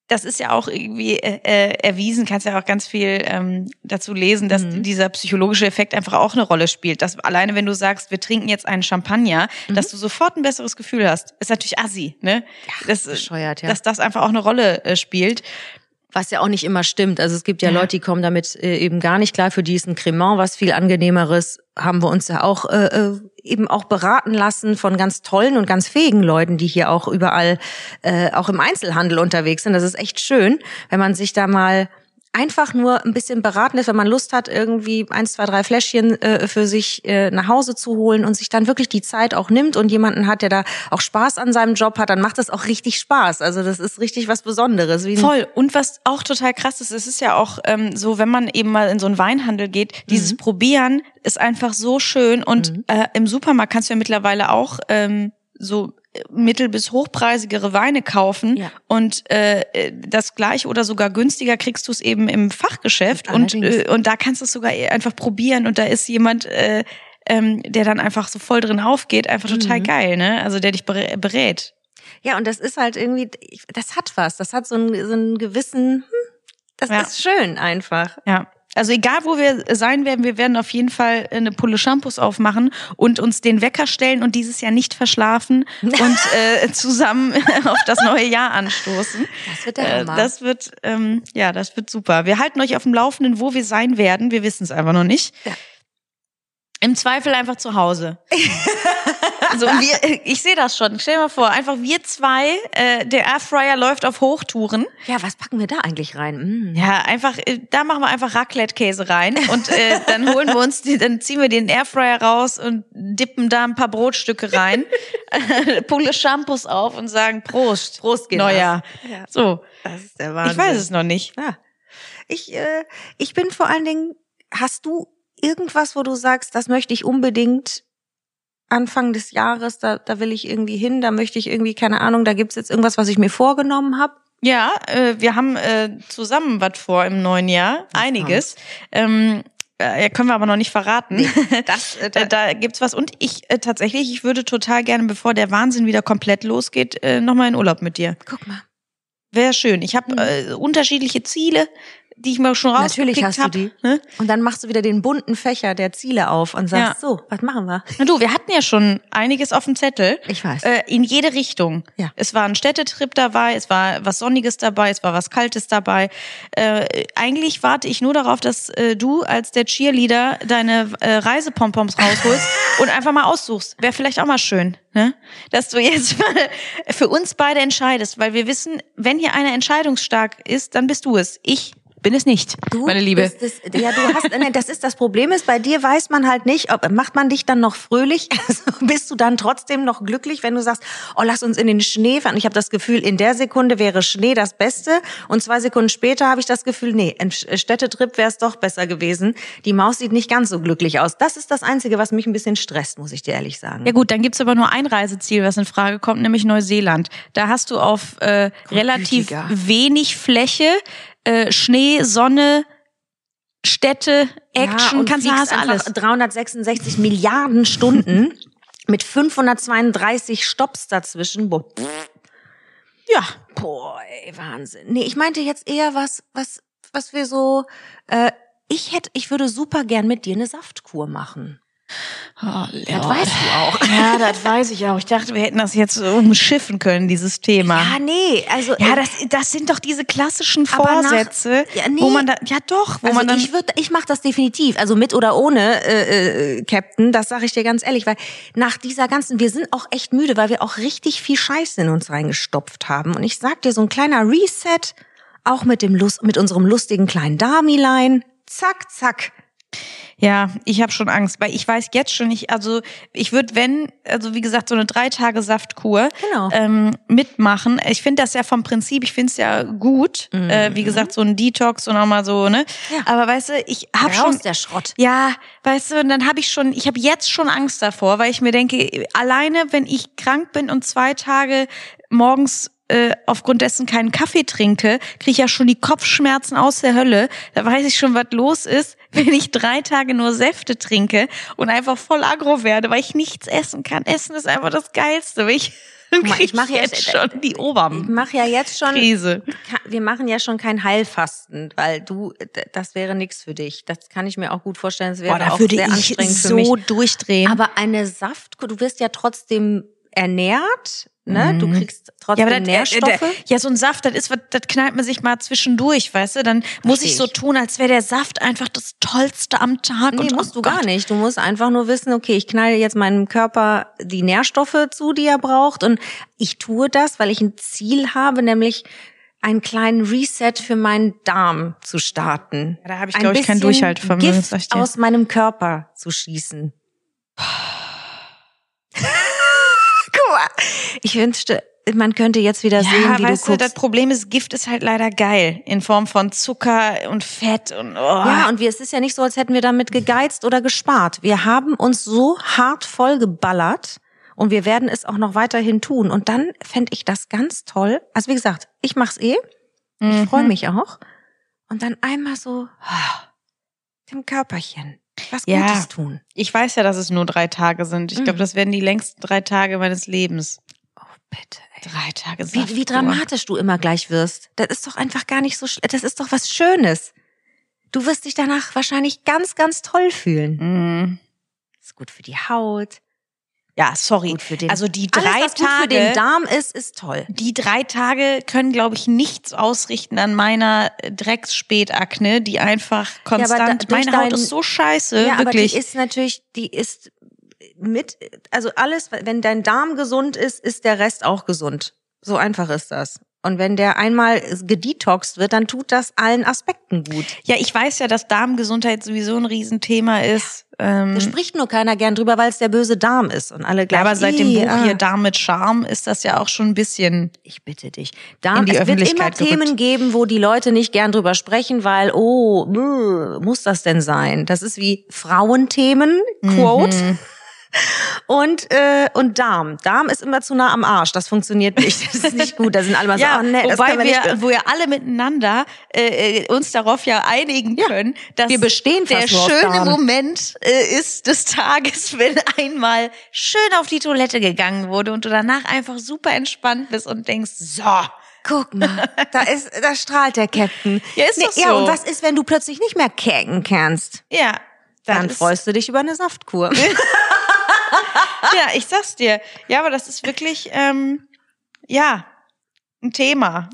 das ist ja auch irgendwie äh, erwiesen, kannst ja auch ganz viel ähm, dazu lesen, dass mhm. dieser psychologische Effekt einfach auch eine Rolle spielt. Dass alleine, wenn du sagst, wir trinken jetzt einen Champagner, mhm. dass du sofort ein besseres Gefühl hast. Ist natürlich assi, ne? Ja, das, bescheuert, ja. Dass das einfach auch eine Rolle äh, spielt. Was ja auch nicht immer stimmt. Also es gibt ja, ja. Leute, die kommen damit äh, eben gar nicht klar. Für die ist ein Cremant was viel angenehmeres. Haben wir uns ja auch äh, eben auch beraten lassen von ganz tollen und ganz fähigen Leuten, die hier auch überall äh, auch im Einzelhandel unterwegs sind. Das ist echt schön, wenn man sich da mal einfach nur ein bisschen beraten ist, wenn man Lust hat, irgendwie eins, zwei, drei Fläschchen äh, für sich äh, nach Hause zu holen und sich dann wirklich die Zeit auch nimmt und jemanden hat, der da auch Spaß an seinem Job hat, dann macht das auch richtig Spaß. Also das ist richtig was Besonderes. Wie Voll. Und was auch total krass ist, es ist ja auch ähm, so, wenn man eben mal in so einen Weinhandel geht, dieses mhm. Probieren ist einfach so schön und mhm. äh, im Supermarkt kannst du ja mittlerweile auch ähm, so mittel- bis hochpreisigere Weine kaufen ja. und äh, das gleiche oder sogar günstiger kriegst du es eben im Fachgeschäft und äh, und da kannst du es sogar einfach probieren und da ist jemand, äh, ähm, der dann einfach so voll drin aufgeht, einfach total mhm. geil, ne? Also der dich berät. Ja, und das ist halt irgendwie, das hat was, das hat so einen, so einen gewissen, hm, das ja. ist schön einfach. Ja. Also egal, wo wir sein werden, wir werden auf jeden Fall eine Pulle Shampoos aufmachen und uns den Wecker stellen und dieses Jahr nicht verschlafen und äh, zusammen auf das neue Jahr anstoßen. Das wird der Hammer. Äh, das wird, ähm, ja, das wird super. Wir halten euch auf dem Laufenden, wo wir sein werden. Wir wissen es einfach noch nicht. Ja. Im Zweifel einfach zu Hause. Also wir, ich sehe das schon. Stell dir mal vor, einfach wir zwei, äh, der Airfryer läuft auf Hochtouren. Ja, was packen wir da eigentlich rein? Mm. Ja, einfach, äh, da machen wir einfach Raclette-Käse rein und äh, dann holen wir uns, die, dann ziehen wir den Airfryer raus und dippen da ein paar Brotstücke rein, Pulle Shampoos auf und sagen Prost, Prost, Neujahr. Ja. So, das ist der Wahnsinn. Ich weiß es noch nicht. Ja. Ich, äh, ich bin vor allen Dingen. Hast du irgendwas, wo du sagst, das möchte ich unbedingt Anfang des Jahres, da, da will ich irgendwie hin, da möchte ich irgendwie, keine Ahnung, da gibt's jetzt irgendwas, was ich mir vorgenommen habe? Ja, äh, wir haben äh, zusammen was vor im neuen Jahr, einiges. Ähm, äh, können wir aber noch nicht verraten. Nee, das, äh, da, da gibt's was. Und ich äh, tatsächlich, ich würde total gerne, bevor der Wahnsinn wieder komplett losgeht, äh, nochmal in Urlaub mit dir. Guck mal. Wäre schön. Ich habe äh, unterschiedliche Ziele, die ich mir schon rausgepickt habe. Natürlich hast hab. du die. Ne? Und dann machst du wieder den bunten Fächer der Ziele auf und sagst, ja. so, was machen wir? Na du, wir hatten ja schon einiges auf dem Zettel. Ich weiß. Äh, in jede Richtung. Ja. Es war ein Städtetrip dabei, es war was Sonniges dabei, es war was Kaltes dabei. Äh, eigentlich warte ich nur darauf, dass äh, du als der Cheerleader deine äh, Reisepompons rausholst und einfach mal aussuchst. Wäre vielleicht auch mal schön, ne? Dass du jetzt mal für uns beide entscheidest, weil wir wissen, wenn hier einer entscheidungsstark ist, dann bist du es. Ich bin es nicht, du meine Liebe. Bist es, ja, du hast, nein, das ist das Problem ist, bei dir weiß man halt nicht, ob, macht man dich dann noch fröhlich? Also bist du dann trotzdem noch glücklich, wenn du sagst, oh, lass uns in den Schnee fahren? Ich habe das Gefühl, in der Sekunde wäre Schnee das Beste und zwei Sekunden später habe ich das Gefühl, nee, ein Städtetrip wäre es doch besser gewesen. Die Maus sieht nicht ganz so glücklich aus. Das ist das Einzige, was mich ein bisschen stresst, muss ich dir ehrlich sagen. Ja gut, dann gibt's aber nur ein Reiseziel, was in Frage kommt, nämlich Neuseeland. Da hast du auf äh, relativ gütiger. wenig Fläche Äh, Schnee, Sonne, Städte, Action, ja, kannst du hast alles. dreihundertsechsundsechzig Milliarden Stunden mit fünfhundertzweiunddreißig Stopps dazwischen. Boah. Ja. Boah, ey, Wahnsinn. Nee, ich meinte jetzt eher was, was, was wir so, äh, ich hätte, ich würde super gern mit dir eine Saftkur machen. Oh, das weißt du auch. Ja, das weiß ich auch. Ich dachte, wir hätten das jetzt umschiffen können, dieses Thema. Ja, nee, also ja, das, das sind doch diese klassischen aber Vorsätze, nach, ja, nee. wo man da, ja doch, wo also man dann. Ich würde, ich mache das definitiv, also mit oder ohne äh, äh, Captain, das sage ich dir ganz ehrlich, weil nach dieser ganzen, wir sind auch echt müde, weil wir auch richtig viel Scheiße in uns reingestopft haben. Und ich sag dir, so ein kleiner Reset, auch mit dem Lust, mit unserem lustigen kleinen Damilein, zack, zack. Ja, ich habe schon Angst, weil ich weiß jetzt schon nicht, also ich würde, wenn, also wie gesagt, so eine drei Tage Saftkur genau. ähm, mitmachen. Ich finde das ja vom Prinzip, ich finde es ja gut, mhm. äh, wie gesagt, so ein Detox und auch mal so, ne? Ja. Aber weißt du, ich habe schon der Schrott. Ja, weißt du, und dann habe ich schon, ich habe jetzt schon Angst davor, weil ich mir denke, alleine, wenn ich krank bin und zwei Tage morgens äh, aufgrund dessen keinen Kaffee trinke, kriege ich ja schon die Kopfschmerzen aus der Hölle. Da weiß ich schon, was los ist, wenn ich drei Tage nur Säfte trinke und einfach voll aggro werde, weil ich nichts essen kann. Essen ist einfach das Geilste. Weil ich mal, ich mache jetzt jetzt schon die Oberm. Ich mache ja jetzt schon Krise. Wir machen ja schon kein Heilfasten, weil du, das wäre nichts für dich. Das kann ich mir auch gut vorstellen. Das wäre Boah, da auch würde sehr ich anstrengend so für mich. durchdrehen. Aber eine Saftkur, du wirst ja trotzdem ernährt, ne? Du kriegst trotzdem ja, aber das, Nährstoffe. Äh, der, ja, so ein Saft, das ist was, das knallt man sich mal zwischendurch, weißt du? Dann muss ich so tun, als wäre der Saft einfach das Tollste am Tag. Nee, und musst oh du gar Gott. nicht. Du musst einfach nur wissen, okay, ich knalle jetzt meinem Körper die Nährstoffe zu, die er braucht. Und ich tue das, weil ich ein Ziel habe, nämlich einen kleinen Reset für meinen Darm zu starten. Ja, da habe ich, Ein glaube ich, kein bisschen Durchhaltevermögen. Gift sag ich dir. aus meinem Körper zu schießen. Guck mal, ich wünschte, man könnte jetzt wieder Ja, sehen, wie du weißt du, guckst. das Problem ist, Gift ist halt leider geil. In Form von Zucker und Fett und oh. Ja, und wir, es ist ja nicht so, als hätten wir damit gegeizt oder gespart. Wir haben uns so hart vollgeballert und wir werden es auch noch weiterhin tun. Und dann fände ich das ganz toll. Also wie gesagt, ich mach's eh. Ich Mhm. freue mich auch. Und dann einmal so dem Körperchen was Ja. Gutes tun. Ich weiß ja, dass es nur drei Tage sind. Ich Mhm. glaube, das werden die längsten drei Tage meines Lebens. Oh, bitte. Ey. Drei Tage Wie, Saftkur. wie dramatisch du immer gleich wirst. Das ist doch einfach gar nicht so schlimm. Das ist doch was Schönes. Du wirst dich danach wahrscheinlich ganz, ganz toll fühlen. Mhm. Ist gut für die Haut. Ja, sorry. Gut für den, Also die drei alles, was gut Tage, für den Darm ist, ist toll. die drei Tage können, glaube ich, nichts ausrichten an meiner Drecksspätakne, die einfach konstant. Ja, aber da- durch meine Haut dein- ist so scheiße, Ja, aber wirklich. die ist natürlich, die ist mit, also alles, wenn dein Darm gesund ist, ist der Rest auch gesund. So einfach ist das. Und wenn der einmal gedetoxt wird, dann tut das allen Aspekten gut. Ja, ich weiß ja, dass Darmgesundheit sowieso ein Riesenthema ist. Ähm, Da spricht nur keiner gern drüber, weil es der böse Darm ist und alle ja, gleich. aber seit dem "Ih, Buch ah." hier Darm mit Charme ist das ja auch schon ein bisschen. Ich bitte dich. Darm, in die es wird immer Öffentlichkeit Themen gerückt. geben, wo die Leute nicht gern drüber sprechen, weil, oh, mh, muss das denn sein? Das ist wie Frauenthemen, Quote. Mhm. Und, äh, und Darm. Darm ist immer zu nah am Arsch. Das funktioniert nicht. Das ist nicht gut. Da sind alle mal Ja, so, oh nee, das wobei können wir nicht. wir, wo wir alle miteinander äh, uns darauf ja einigen können, dass wir bestehen der fast nur aus schöne Darm. Moment äh, ist des Tages, wenn einmal schön auf die Toilette gegangen wurde und du danach einfach super entspannt bist und denkst, so. Guck mal, da ist, da strahlt der Captain. Ja, ist doch Ja, so. und was ist, wenn du plötzlich nicht mehr kacken kannst? Ja, das Dann ist, freust du dich über eine Saftkur. Ja, ich sag's dir. Ja, aber das ist wirklich, ähm, ja, ein Thema.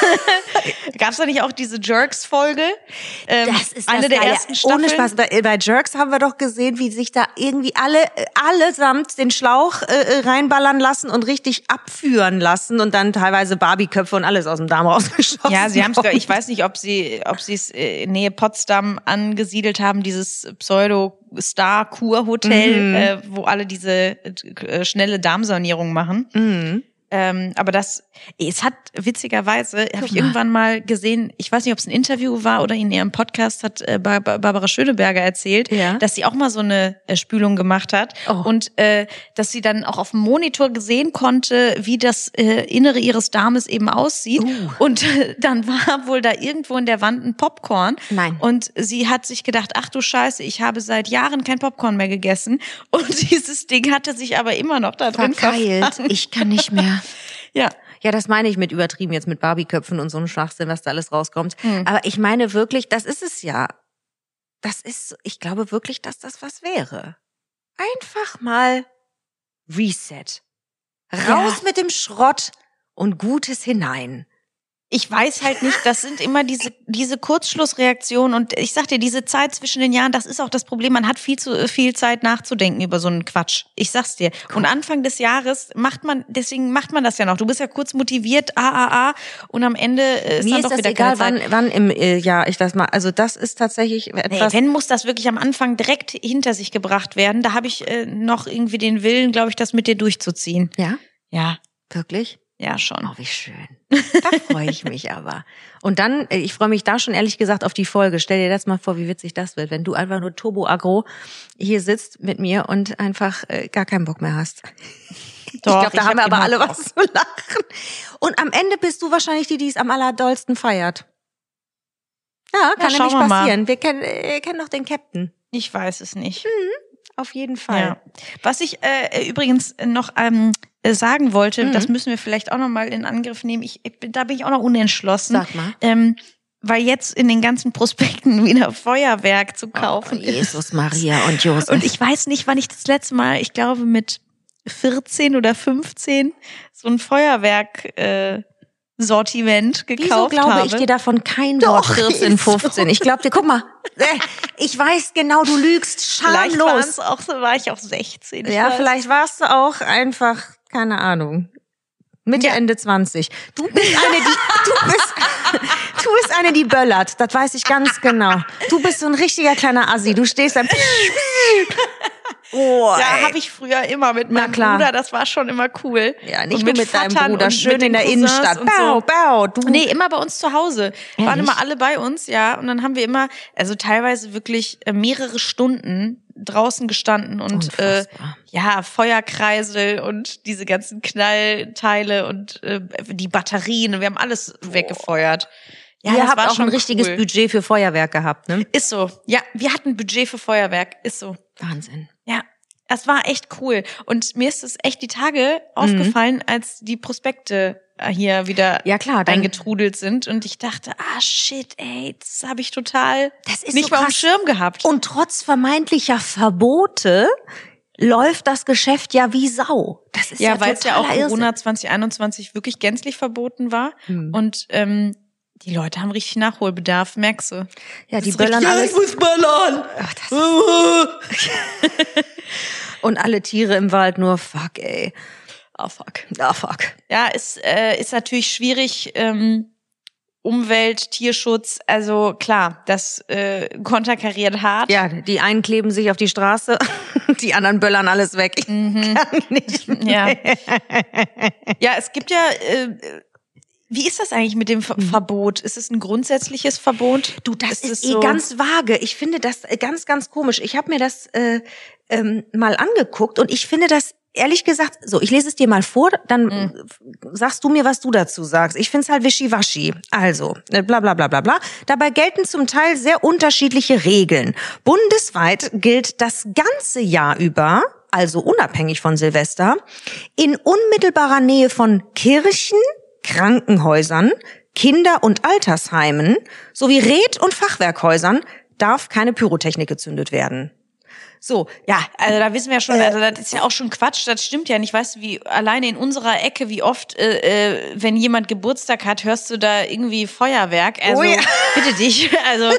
Gab's da nicht auch diese Jerks-Folge? Ähm, Das ist eine das der Geile. ersten Staffeln. Ohne Spaß. Bei, bei Jerks haben wir doch gesehen, wie sich da irgendwie alle, äh, allesamt den Schlauch äh, reinballern lassen und richtig abführen lassen und dann teilweise Barbieköpfe und alles aus dem Darm rausgeschossen. Ja, sie haben kommt. es, ich weiß nicht, ob sie, ob sie es in Nähe Potsdam angesiedelt haben, dieses Pseudo-Star-Kur-Hotel, Mhm. äh, wo alle diese äh, schnelle Darmsanierung machen. Mhm. Ähm, aber das, es hat witzigerweise, habe ich mal. irgendwann mal gesehen, ich weiß nicht, ob es ein Interview war oder in ihrem Podcast hat äh, Bar- Bar- Barbara Schöneberger erzählt, Ja. dass sie auch mal so eine äh, Spülung gemacht hat Oh. und äh, dass sie dann auch auf dem Monitor gesehen konnte, wie das äh, Innere ihres Darmes eben aussieht. Uh. Und äh, dann war wohl da irgendwo in der Wand ein Popcorn. Nein. Und sie hat sich gedacht, ach du Scheiße, ich habe seit Jahren kein Popcorn mehr gegessen. Und dieses Ding hatte sich aber immer noch da drin Verkeilt. verfangen. Ich kann nicht mehr. Ja. Ja, das meine ich mit übertrieben jetzt mit Barbieköpfen und so einem Schwachsinn, was da alles rauskommt. Hm. Aber ich meine wirklich, das ist es ja. Das ist, ich glaube wirklich, dass das was wäre. Einfach mal Reset. Raus Ja. mit dem Schrott und Gutes hinein. Ich weiß halt nicht, das sind immer diese diese Kurzschlussreaktionen und ich sag dir, diese Zeit zwischen den Jahren, das ist auch das Problem, man hat viel zu viel Zeit nachzudenken über so einen Quatsch. Ich sag's dir. Und Anfang des Jahres macht man, deswegen macht man das ja noch. Du bist ja kurz motiviert, ah, ah, ah, und am Ende ist Mir dann ist doch das wieder egal, keine wann, Zeit. wann im äh, Jahr ich das mal, also das ist tatsächlich Nee, etwas. wenn muss das wirklich am Anfang direkt hinter sich gebracht werden. Da habe ich äh, noch irgendwie den Willen, glaube ich, das mit dir durchzuziehen. Ja, Ja, wirklich? ja schon. Oh, wie schön. Da freue ich mich aber. Und dann, äh, ich freue mich da schon ehrlich gesagt auf die Folge. Stell dir das mal vor, wie witzig das wird, wenn du einfach nur turbo-aggro hier sitzt mit mir und einfach äh, gar keinen Bock mehr hast. Doch, ich glaube, da ich haben wir hab aber immer alle Bock. was zu lachen. Und am Ende bist du wahrscheinlich die, die es am allerdollsten feiert. Ja, kann Ja, nämlich schauen wir mal. passieren. Wir kennen, wir kennen doch den Captain. Ich weiß es nicht. Auf jeden Fall. Ja. Was ich äh, übrigens noch ähm, äh, sagen wollte, Mhm. das müssen wir vielleicht auch noch mal in Angriff nehmen. Ich, ich bin, da bin ich auch noch unentschlossen. Sag mal. Ähm, weil jetzt in den ganzen Prospekten wieder Feuerwerk zu kaufen Oh, ist. Jesus, Maria und Josef. Und ich weiß nicht, wann ich das letzte Mal, ich glaube mit vierzehn oder fünfzehn, so ein Feuerwerk äh, Sortiment gekauft Wieso glaube habe. ich dir davon kein Wort vierzehn, fünfzehn? Ich glaube dir, guck mal, äh, ich weiß genau, du lügst Vielleicht schamlos. waren's auch, so war ich auch sechzehn. Ich Ja, weiß. vielleicht warst du auch einfach, keine Ahnung, Mitte, Ja. Ende zwanzig. Du bist eine, die, du bist, du bist eine, die böllert. Das weiß ich ganz genau. Du bist so ein richtiger kleiner Assi. Du stehst dann. Oh, Ja, ey. habe ich früher immer mit Na meinem klar. Bruder, das war schon immer cool. Ja, nicht Und nur mit deinem Vatern Bruder, und schön mit in den der Cousins Innenstadt. und so. Bau, bau, du. Nee, immer bei uns zu Hause. Waren Ehrlich? immer alle bei uns, ja. Und dann haben wir immer, also teilweise wirklich äh, mehrere Stunden draußen gestanden und äh, Unfassbar. ja, Feuerkreisel und diese ganzen Knallteile und äh, die Batterien. Wir haben alles weggefeuert. Ja, Ihr das habt war auch schon ein richtiges cool. Budget für Feuerwerk gehabt, ne? Ist so. Ja, wir hatten Budget für Feuerwerk. Ist so. Wahnsinn. Ja, das war echt cool. Und mir ist es echt die Tage aufgefallen, als die Prospekte hier wieder Ja, klar, dann- eingetrudelt sind. Und ich dachte, ah shit, ey, das habe ich total Das ist nicht so mal auf dem krass. Schirm gehabt. Und trotz vermeintlicher Verbote läuft das Geschäft ja wie Sau. Das ist ja, ja, weil es ja auch totaler Corona zwanzig einundzwanzig wirklich gänzlich verboten war. Hm. Und ähm, die Leute haben richtig Nachholbedarf, merkst du? Ja, die Das ist böllern richtig, alles. Ja, ich muss böllern. Ach, das ist Und alle Tiere im Wald nur, fuck, ey. Oh, fuck. Ah, fuck. Ja, ist, äh, ist natürlich schwierig. Ähm, Umwelt, Tierschutz, also klar, das äh, konterkariert hart. Ja, die einen kleben sich auf die Straße, die anderen böllern alles weg. Ich kann nicht. Ja. Ja, es gibt ja, äh, wie ist das eigentlich mit dem Ver- Verbot? Ist es ein grundsätzliches Verbot? Du, das ist, es eh ganz vage. Ich finde das äh, ganz, ganz komisch. Ich habe mir das äh, ähm, mal angeguckt und ich finde das ehrlich gesagt, so, ich lese es dir mal vor, dann Mhm. sagst du mir, was du dazu sagst. Ich find's halt wischiwaschi. Also, äh, bla bla bla bla bla. Dabei gelten zum Teil sehr unterschiedliche Regeln. Bundesweit gilt das ganze Jahr über, also unabhängig von Silvester, in unmittelbarer Nähe von Kirchen, Krankenhäusern, Kinder- und Altersheimen sowie Red- und Fachwerkhäusern darf keine Pyrotechnik gezündet werden. So, Ja, also da wissen wir ja schon, also das ist ja auch schon Quatsch, das stimmt ja nicht. Weißt du, wie alleine in unserer Ecke, wie oft, äh, äh, wenn jemand Geburtstag hat, hörst du da irgendwie Feuerwerk. Also Oh ja. bitte dich. Also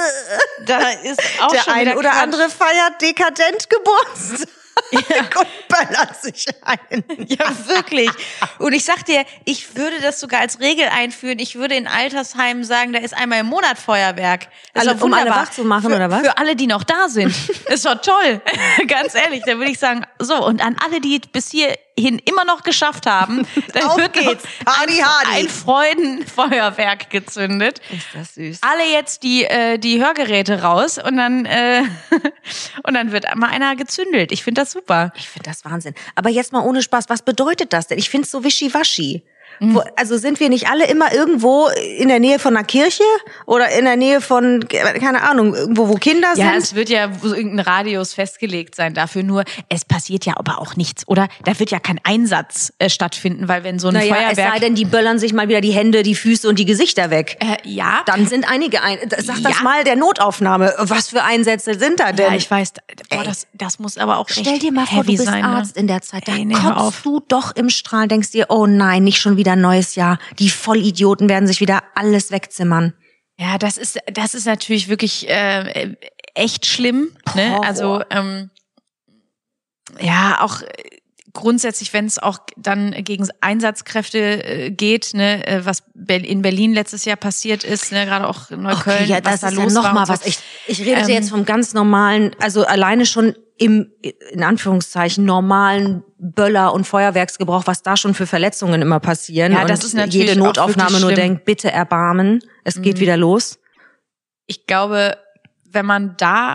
da ist auch der schon eine wieder oder Quatsch. andere feiert dekadent Geburtstag und ballert sich ein. Ja, wirklich. Und ich sag dir, ich würde das sogar als Regel einführen. Ich würde in Altersheimen sagen, da ist einmal im Monat Feuerwerk. Das ist Alle- doch um alle wunderbar. wach zu machen, für, oder was? Für alle, die noch da sind. Ist doch toll. Ganz ehrlich, da würde ich sagen, so, und an alle, die bis hierhin immer noch geschafft haben, dann Auf wird geht's. noch Hardy, ein, hardy. ein Freudenfeuerwerk gezündet. Ist das süß. Alle jetzt die äh, die Hörgeräte raus und dann äh, und dann wird mal einer gezündelt. Ich finde das super. Ich finde das Wahnsinn. Aber jetzt mal ohne Spaß, was bedeutet das denn? Ich finde es so wischiwaschi. Mhm. Wo, also sind wir nicht alle immer irgendwo in der Nähe von einer Kirche oder in der Nähe von, keine Ahnung, irgendwo, wo Kinder Ja, sind? es wird ja so irgendein Radius festgelegt sein dafür. Nur es passiert ja aber auch nichts, oder? Da wird ja kein Einsatz äh, stattfinden, weil wenn so ein Naja, es Feuerwerk sei denn, die böllern sich mal wieder die Hände, die Füße und die Gesichter weg. äh, ja, Dann sind einige ein. Sag das Ja. mal der Notaufnahme. Was für Einsätze sind da denn? ja, ich weiß. Boah, das das muss aber auch Stell echt dir mal vor, heavy du bist sein, Arzt ne? in der Zeit. Da Ey, nee, hör auf. kotzt du doch im Strahl, denkst dir, oh nein, nicht schon wieder ein neues Jahr. Die Vollidioten werden sich wieder alles wegzimmern. Ja, das ist das ist natürlich wirklich äh, echt schlimm. Ne? Horror. Also ähm, ja, auch äh, grundsätzlich, wenn es auch dann gegen Einsatzkräfte äh, geht, ne, äh, was Be- in Berlin letztes Jahr passiert ist, ne, gerade auch in Neukölln, Okay, ja, das was da ist los ja noch war mal und so. was. Ich, ich rede Ähm, jetzt vom ganz normalen, also alleine schon im, in Anführungszeichen, normalen Böller- und Feuerwerksgebrauch, was da schon für Verletzungen immer passieren. Ja, das und ist natürlich jede auch Notaufnahme wirklich nur schlimm. denkt, bitte erbarmen, es geht Mhm. wieder los. Ich glaube, wenn man da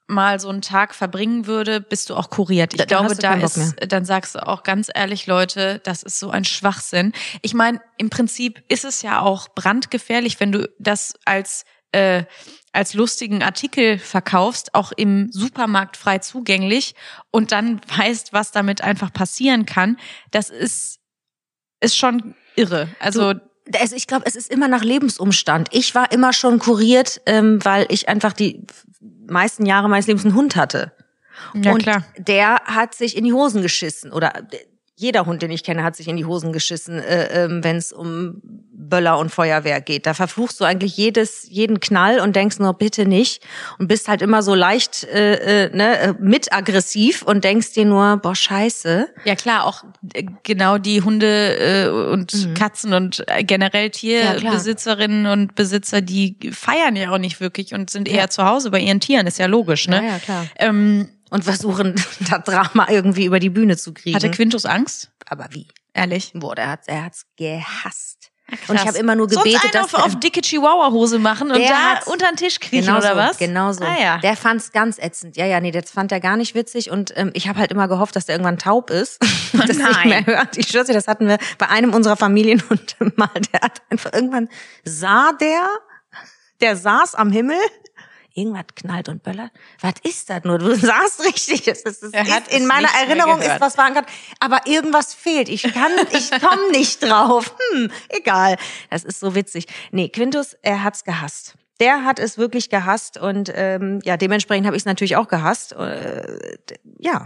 mal so einen Tag verbringen würde, bist du auch kuriert. Ich Da- da glaube, hast du da keinen Bock ist, dann sagst du auch ganz ehrlich, Leute, das ist so ein Schwachsinn. Ich meine, im Prinzip ist es ja auch brandgefährlich, wenn du das als äh, als lustigen Artikel verkaufst, auch im Supermarkt frei zugänglich und dann weißt, was damit einfach passieren kann. Das ist ist schon irre. Also Du, Also ich glaube, es ist immer nach Lebensumstand. Ich war immer schon kuriert, ähm, weil ich einfach die meisten Jahre meines Lebens einen Hund hatte. ja und klar. der hat sich in die Hosen geschissen. Oder jeder Hund, den ich kenne, hat sich in die Hosen geschissen, äh, äh, wenn es um Böller und Feuerwehr geht. Da verfluchst du eigentlich jedes, jeden Knall und denkst nur, bitte nicht. Und bist halt immer so leicht äh, äh, ne, mitaggressiv und denkst dir nur, boah, scheiße. Ja klar, auch äh, genau die Hunde äh, und Mhm. Katzen und äh, generell Ja, klar. Tierbesitzerinnen und Besitzer, die feiern ja auch nicht wirklich und sind eher Ja. zu Hause bei ihren Tieren, ist ja logisch, ne? Ja, ja, klar. Ähm, Und versuchen, das Drama irgendwie über die Bühne zu kriegen. hatte Quintus Angst? Aber wie? Ehrlich? Boah, der hat, er hat's gehasst. Krass. Und ich habe immer nur gebetet, Sonst einen dass auf, auf dicke Chihuahua-Hose machen und Der da hat's- unter den Tisch kriechen genau oder so, was? Genau so. Ah, ja. Der fand's ganz ätzend. Ja, ja, nee, das fand er gar nicht witzig. Und ähm, ich habe halt immer gehofft, dass der irgendwann taub ist. das nicht nein. mehr hört. Ich schwöre dir, das hatten wir bei einem unserer Familienhunde mal. Der hat einfach irgendwann sah der, der saß am Himmel. Irgendwas knallt und böllert. Was ist das nur? Du sahst richtig. Das ist, das Er hat ist in es meiner nicht mehr Erinnerung gehört. ist was verankert. Aber irgendwas fehlt. Ich kann, ich komme nicht drauf. Hm, egal. Das ist so witzig. Nee, Quintus, er hat's gehasst. Der hat es wirklich gehasst und ähm, ja, dementsprechend habe ich es natürlich auch gehasst. Äh, d- ja.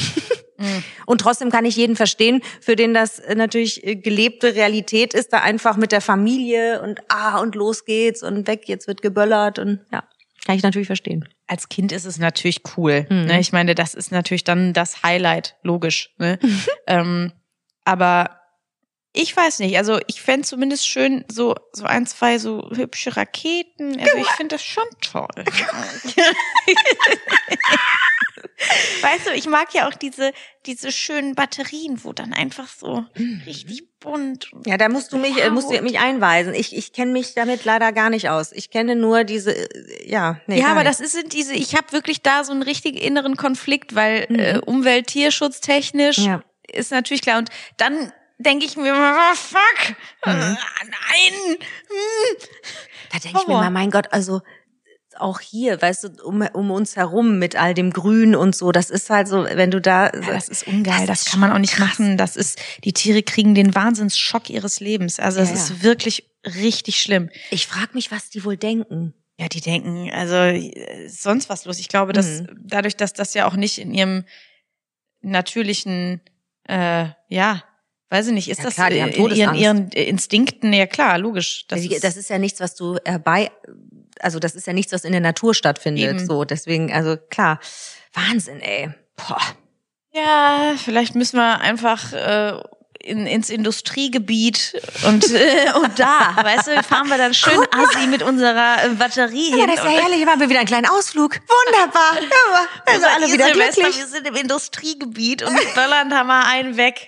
Und trotzdem kann ich jeden verstehen, für den das äh, natürlich äh, gelebte Realität ist, da einfach mit der Familie und ah und los geht's und weg, jetzt wird geböllert und ja, kann ich natürlich verstehen. Als Kind ist es natürlich cool. Mhm. Ne? Ich meine, das ist natürlich dann das Highlight, logisch. Ne? ähm, aber ich weiß nicht, also ich fänd zumindest schön so so ein, zwei so hübsche Raketen. Also ich finde das schon toll. Weißt du, ich mag ja auch diese diese schönen Batterien, wo dann einfach so richtig bunt. und- Ja, da musst du mich, äh, musst du mich einweisen. Ich, ich kenne mich damit leider gar nicht aus. Ich kenne nur diese, äh, ja, nee, Ja, gar aber nicht. das ist- sind diese, ich habe wirklich da so einen richtigen inneren Konflikt, weil Mhm. äh, Umwelt-Tierschutztechnisch Ja. ist natürlich klar. Und dann denke ich mir, oh, fuck, äh, nein. Hm. Da denke ich mir Horror. mal, mein Gott, also auch hier, weißt du, um, um uns herum mit all dem Grün und so, das ist halt so, wenn du da... Ja, das ist ungeil, das, ist kann man auch schon nicht krass. machen. Das ist, die Tiere kriegen den Wahnsinnsschock ihres Lebens. Also das Ja, ist ja. wirklich richtig schlimm. Ich frage mich, was die wohl denken. Ja, die denken, also äh, ist sonst was los. Ich glaube, dass Mhm. dadurch, dass das ja auch nicht in ihrem natürlichen, äh, ja, weiß ich nicht, ist Ja, das klar, die haben in ihren, Todesangst. ihren Instinkten, ja klar, logisch. Das Das, ist, das ist ja nichts, was du herbei, also das ist ja nichts, was in der Natur stattfindet. Eben. So, deswegen, also klar, Wahnsinn, ey. Boah. ja, vielleicht müssen wir einfach äh, in, ins Industriegebiet und äh, und da, weißt du, fahren wir dann schön assi mit unserer äh, Batterie Ja, hin. das ist ja und- herrlich, machen wir wieder einen kleinen Ausflug. Wunderbar. Ja, also Seid alle ihr wieder Silvester, glücklich. wir sind im Industriegebiet und böllern da mal einen weg.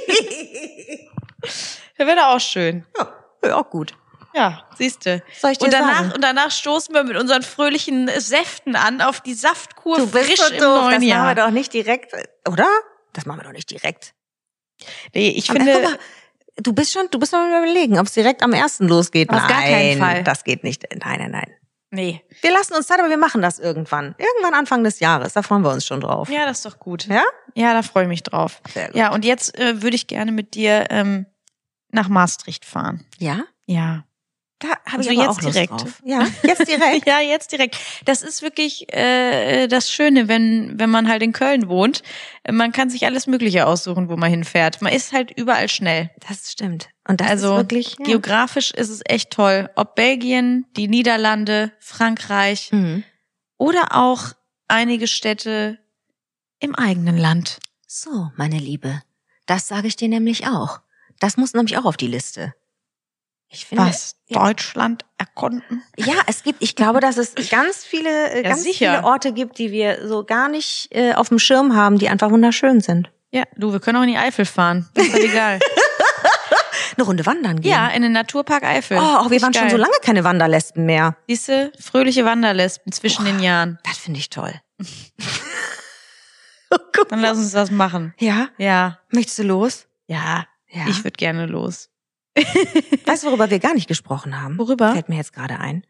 Das wäre doch auch schön. Ja, ja, auch gut. Ja, siehste. Soll ich dir und danach sagen? und danach stoßen wir mit unseren fröhlichen Säften an auf die Saftkur Du bist frisch so im doof, neuen das machen Jahr. wir doch nicht direkt, oder? Das machen wir doch nicht direkt. Nee, ich Aber, finde, guck mal, du bist schon, du bist mal überlegen, ob es direkt am ersten losgeht. Auf nein, gar keinen Fall. Das geht nicht. Nein, nein, nein. nee. Wir lassen uns Zeit, aber wir machen das irgendwann. Irgendwann Anfang des Jahres. Da freuen wir uns schon drauf. Ja, das ist doch gut. Ja? Ja, da freue ich mich drauf. Sehr gut. Ja, und jetzt äh, würde ich gerne mit dir ähm, nach Maastricht fahren. Ja? Ja. Da habe Also ich aber jetzt auch Lust direkt. drauf. Ja, jetzt direkt. Ja, jetzt direkt. Das ist wirklich äh, das Schöne, wenn wenn man halt in Köln wohnt. Man kann sich alles Mögliche aussuchen, wo man hinfährt. Man ist halt überall schnell. Das stimmt. Und das also ist wirklich ja. geografisch ist es echt toll. Ob Belgien, die Niederlande, Frankreich Mhm. oder auch einige Städte im eigenen Land. So, meine Liebe, das sage ich dir nämlich auch. Das muss nämlich auch auf die Liste. Ich finde, Was? Deutschland erkunden? ja, es gibt, ich glaube, dass es ganz viele, äh, Ja, ganz sicher. viele Orte gibt, die wir so gar nicht äh, auf dem Schirm haben, die einfach wunderschön sind. Ja, du, wir können auch in die Eifel fahren. Ist doch egal. Eine Runde wandern gehen. Ja, in den Naturpark Eifel. Oh, auch wir Richtig waren schon geil. so lange keine Wanderlesben mehr. Siehste, fröhliche Wanderlespen zwischen den Jahren. Das finde ich toll. Oh, guck Dann mal. lass uns das machen. Ja? Ja. Möchtest du los? Ja. Ja. Ich würde gerne los. Weißt du, worüber wir gar nicht gesprochen haben? Worüber? Fällt mir jetzt gerade ein.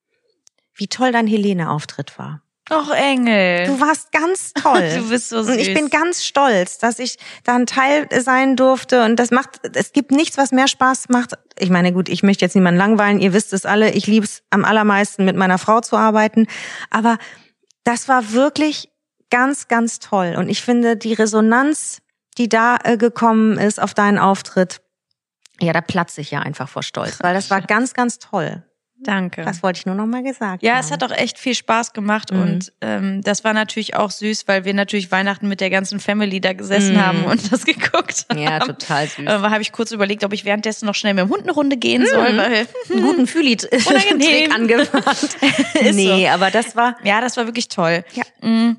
Wie toll dein Helene-Auftritt war. Och, Engel. Du warst ganz toll. Du bist so süß. Und ich bin ganz stolz, dass ich da ein Teil sein durfte. Und das macht, es gibt nichts, was mehr Spaß macht. Ich meine, gut, ich möchte jetzt niemanden langweilen. Ihr wisst es alle. Ich liebe es am allermeisten, mit meiner Frau zu arbeiten. Aber das war wirklich ganz, ganz toll. Und ich finde, die Resonanz, die da äh, gekommen ist auf deinen Auftritt, ja, da platze ich ja einfach vor Stolz, weil das war ganz, ganz toll. Danke. Das wollte ich nur noch mal gesagt Ja, haben. es hat auch echt viel Spaß gemacht Mhm. und ähm, das war natürlich auch süß, weil wir natürlich Weihnachten mit der ganzen Family da gesessen Mhm. haben und das geguckt haben. Ja, total süß. Äh, habe ich kurz überlegt, ob ich währenddessen noch schnell mit dem Hund eine Runde gehen soll, weil Einen guten Fühli-Trick Unangenehm. angewandt. Ist Nee, so. aber das war... ja, das war wirklich toll. Ja. Mm.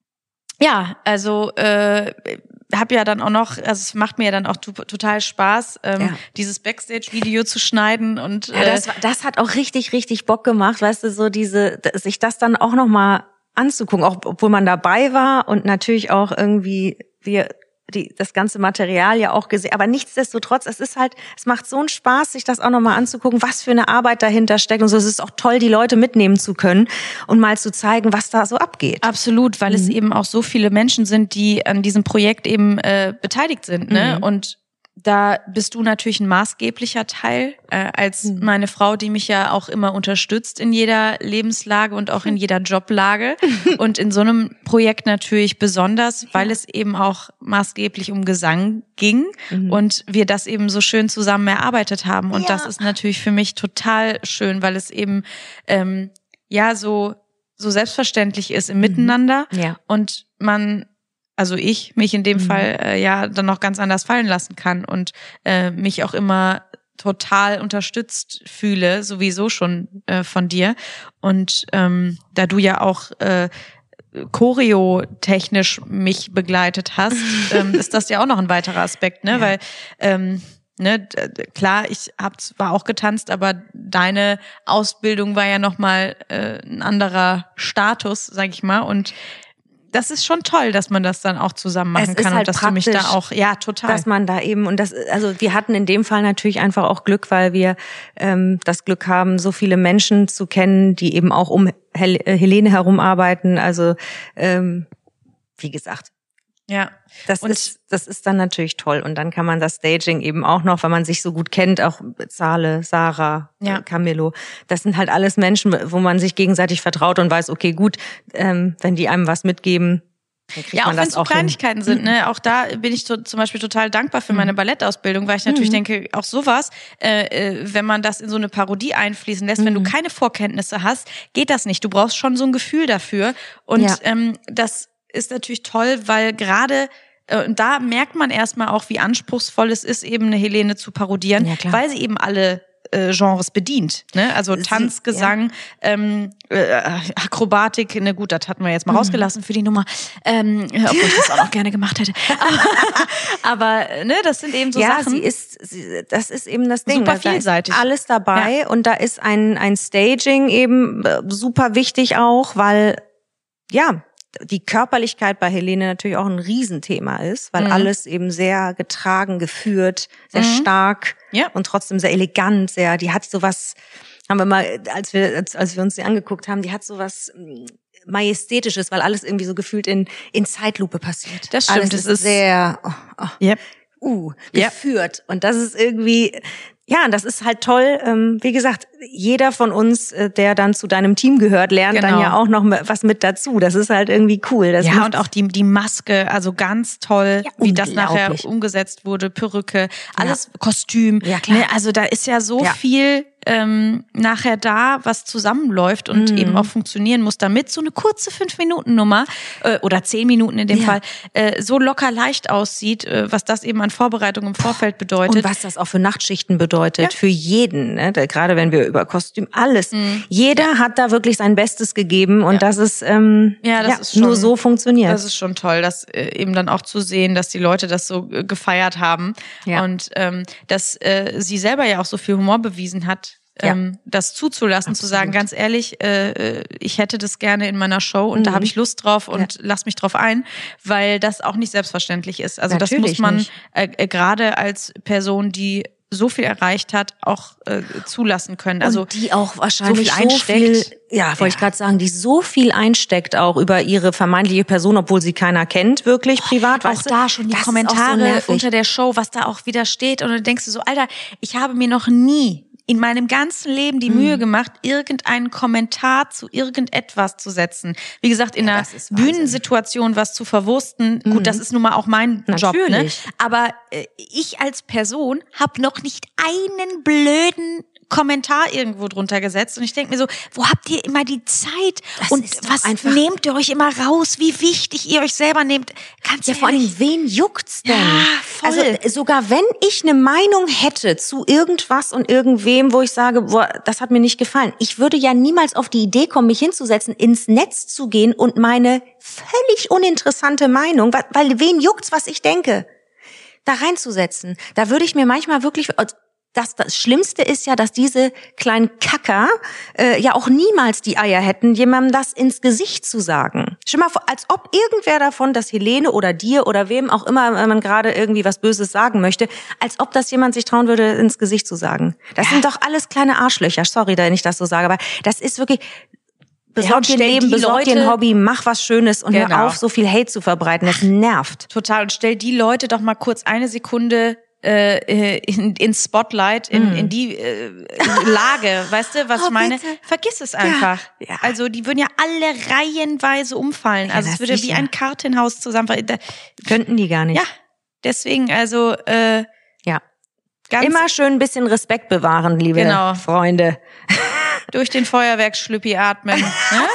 Ja, also äh, habe ja dann auch noch, also es macht mir ja dann auch tu- total Spaß, ähm, Ja. dieses Backstage-Video zu schneiden und Ja, das, war- das hat auch richtig, richtig Bock gemacht, weißt du, so diese, sich das dann auch noch mal anzugucken, auch obwohl man dabei war und natürlich auch irgendwie wir die das ganze Material ja auch gesehen, aber nichtsdestotrotz, es ist halt, es macht so einen Spaß, sich das auch noch mal anzugucken, was für eine Arbeit dahinter steckt und so. Es ist auch toll, die Leute mitnehmen zu können und mal zu zeigen, was da so abgeht. Absolut, weil es eben auch so viele Menschen sind, die an diesem Projekt eben äh, beteiligt sind, ne? Mhm. Und da bist du natürlich ein maßgeblicher Teil äh, als meine Frau, die mich ja auch immer unterstützt in jeder Lebenslage und auch in jeder Joblage. Und in so einem Projekt natürlich besonders, weil es eben auch maßgeblich um Gesang ging Mhm. und wir das eben so schön zusammen erarbeitet haben. Und Ja. das ist natürlich für mich total schön, weil es eben ähm, ja so so selbstverständlich ist im Miteinander Ja. und man, also ich, mich in dem Mhm. Fall äh, ja dann noch ganz anders fallen lassen kann und äh, mich auch immer total unterstützt fühle, sowieso schon äh, von dir. Und ähm, da du ja auch äh, choreo-technisch mich begleitet hast, ähm, ist das ja auch noch ein weiterer Aspekt, ne? Ja. Weil ähm, Ne, d- d- klar, ich hab zwar auch getanzt, aber deine Ausbildung war ja nochmal äh, ein anderer Status, sag ich mal. Und das ist schon toll, dass man das dann auch zusammen machen Es ist kann halt und dass du mich da praktisch, auch, ja, total. dass man da eben, und das, also wir hatten in dem Fall natürlich einfach auch Glück, weil wir ähm, das Glück haben, so viele Menschen zu kennen, die eben auch um Hel Helene herum arbeiten. Also ähm, wie gesagt, ja. das Und- ist das ist dann natürlich toll. Und dann kann man das Staging eben auch noch, weil man sich so gut kennt, auch Zale, Sarah, Ja. äh, Camillo. Das sind halt alles Menschen, wo man sich gegenseitig vertraut und weiß, okay, gut, ähm, wenn die einem was mitgeben, dann kriegt Ja, auch man wenn das es so auch hin. Kleinigkeiten sind, ne? Auch da bin ich to- zum Beispiel total dankbar für meine Ballettausbildung, weil ich natürlich Mhm. denke, auch sowas, äh, äh, wenn man das in so eine Parodie einfließen lässt, wenn du Mhm. keine Vorkenntnisse hast, geht das nicht. Du brauchst schon so ein Gefühl dafür. Und Ja. ähm, das ist natürlich toll, weil gerade äh, und da merkt man erstmal auch, wie anspruchsvoll es ist, eben eine Helene zu parodieren, Ja, klar. weil sie eben alle äh, Genres bedient, ne? Also Sie- Tanz, Gesang, ähm, äh, Akrobatik, ne gut, das hatten wir jetzt mal rausgelassen für die Nummer, ähm, obwohl ich das auch noch gerne gemacht hätte. Aber ne, das sind eben so ja, Sachen. sie ist, sie, das ist eben das Ding. Super Da- da ist vielseitig. alles dabei und da ist ein ein Staging eben äh, super wichtig auch, weil ja die Körperlichkeit bei Helene natürlich auch ein Riesenthema ist, weil Mhm. alles eben sehr getragen, geführt, sehr Mhm. stark Ja. und trotzdem sehr elegant, sehr. Die hat sowas, haben wir mal, als wir als, als wir uns die angeguckt haben, die hat sowas mm, Majestätisches, weil alles irgendwie so gefühlt in in Zeitlupe passiert. Das stimmt, alles das ist, ist- sehr oh, oh, Yep. uh, Ja. geführt. Und das ist irgendwie, ja, das ist halt toll. Ähm, wie gesagt, jeder von uns, äh, der dann zu deinem Team gehört, lernt Genau. dann ja auch noch was mit dazu. Das ist halt irgendwie cool. Das Ja, macht- und auch die, die Maske, also ganz toll, Ja, wie das nachher unglaublich. umgesetzt wurde, Perücke, alles Kostüm. Ja, klar. Ne, also da ist ja so Ja. viel ähm, nachher da, was zusammenläuft und Mhm. eben auch funktionieren muss, damit so eine kurze Fünf-Minuten-Nummer äh, oder zehn Minuten in dem Ja. Fall äh, so locker leicht aussieht, äh, was das eben an Vorbereitung im Vorfeld bedeutet. Und was das auch für Nachtschichten bedeutet, Ja. für jeden, ne? Da, gerade wenn wir über Kostüm, alles. Mhm. Jeder hat da wirklich sein Bestes gegeben und Ja. das ist, ähm, Ja, das ist schon- nur so funktioniert. Das ist schon toll, das äh, eben dann auch zu sehen, dass die Leute das so äh, gefeiert haben Ja. und ähm, dass äh, sie selber ja auch so viel Humor bewiesen hat ja. ähm, das zuzulassen, Absolut. Zu sagen, ganz ehrlich, äh, ich hätte das gerne in meiner Show und mhm. da habe ich Lust drauf und ja. lass mich drauf ein, weil das auch nicht selbstverständlich ist. Also Natürlich das muss man äh, äh, gerade als Person, die so viel erreicht hat, auch äh, zulassen können. Also und die auch wahrscheinlich so viel einsteckt. So viel, ja, wollte ja. ich gerade sagen, die so viel einsteckt auch über ihre vermeintliche Person, obwohl sie keiner kennt, wirklich privat. Auch weißt da schon die Kommentare so unter der Show, was da auch wieder steht. Und dann denkst du so, Alter, ich habe mir noch nie in meinem ganzen Leben die Mühe gemacht, irgendeinen Kommentar zu irgendetwas zu setzen. Wie gesagt, in ja, einer Bühnensituation was zu verwursten, mhm. gut, das ist nun mal auch mein Natürlich. Job, ne? Aber äh, ich als Person habe noch nicht einen blöden Kommentar irgendwo drunter gesetzt und ich denke mir so, wo habt ihr immer die Zeit das und was nehmt ihr euch immer raus, wie wichtig ihr euch selber nehmt? Ganz ja, vor allem, wen juckt's denn? Ja, voll. Also sogar wenn ich eine Meinung hätte zu irgendwas und irgendwem, wo ich sage, boah, das hat mir nicht gefallen, ich würde ja niemals auf die Idee kommen, mich hinzusetzen, ins Netz zu gehen und meine völlig uninteressante Meinung, weil wen juckt's, was ich denke, da reinzusetzen. Da würde ich mir manchmal wirklich... Das, das Schlimmste ist ja, dass diese kleinen Kacker äh, ja auch niemals die Eier hätten, jemandem das ins Gesicht zu sagen. Stell mal vor, als ob irgendwer davon, das Helene oder dir oder wem auch immer, wenn man gerade irgendwie was Böses sagen möchte, als ob das jemand sich trauen würde, ins Gesicht zu sagen. Das ja. sind doch alles kleine Arschlöcher. Sorry, dass ich das so sage, aber das ist wirklich... Besorg dir ein Leben, besorg dir ein Hobby, mach was Schönes und genau. hör auf, so viel Hate zu verbreiten. Das nervt. Total. Und stell die Leute doch mal kurz eine Sekunde äh, in, in Spotlight, in, mm. in die äh, Lage, weißt du, was oh, ich meine? Bitte. Vergiss es einfach. Ja, ja. Also die würden ja alle reihenweise umfallen. Ja, also es würde sicher. Wie ein Kartenhaus zusammenfallen. Da, Könnten die gar nicht. Ja, deswegen also äh, ja. Ganz immer schön ein bisschen Respekt bewahren, liebe genau. Freunde. Durch den Feuerwerksschlüppi atmen. Ne?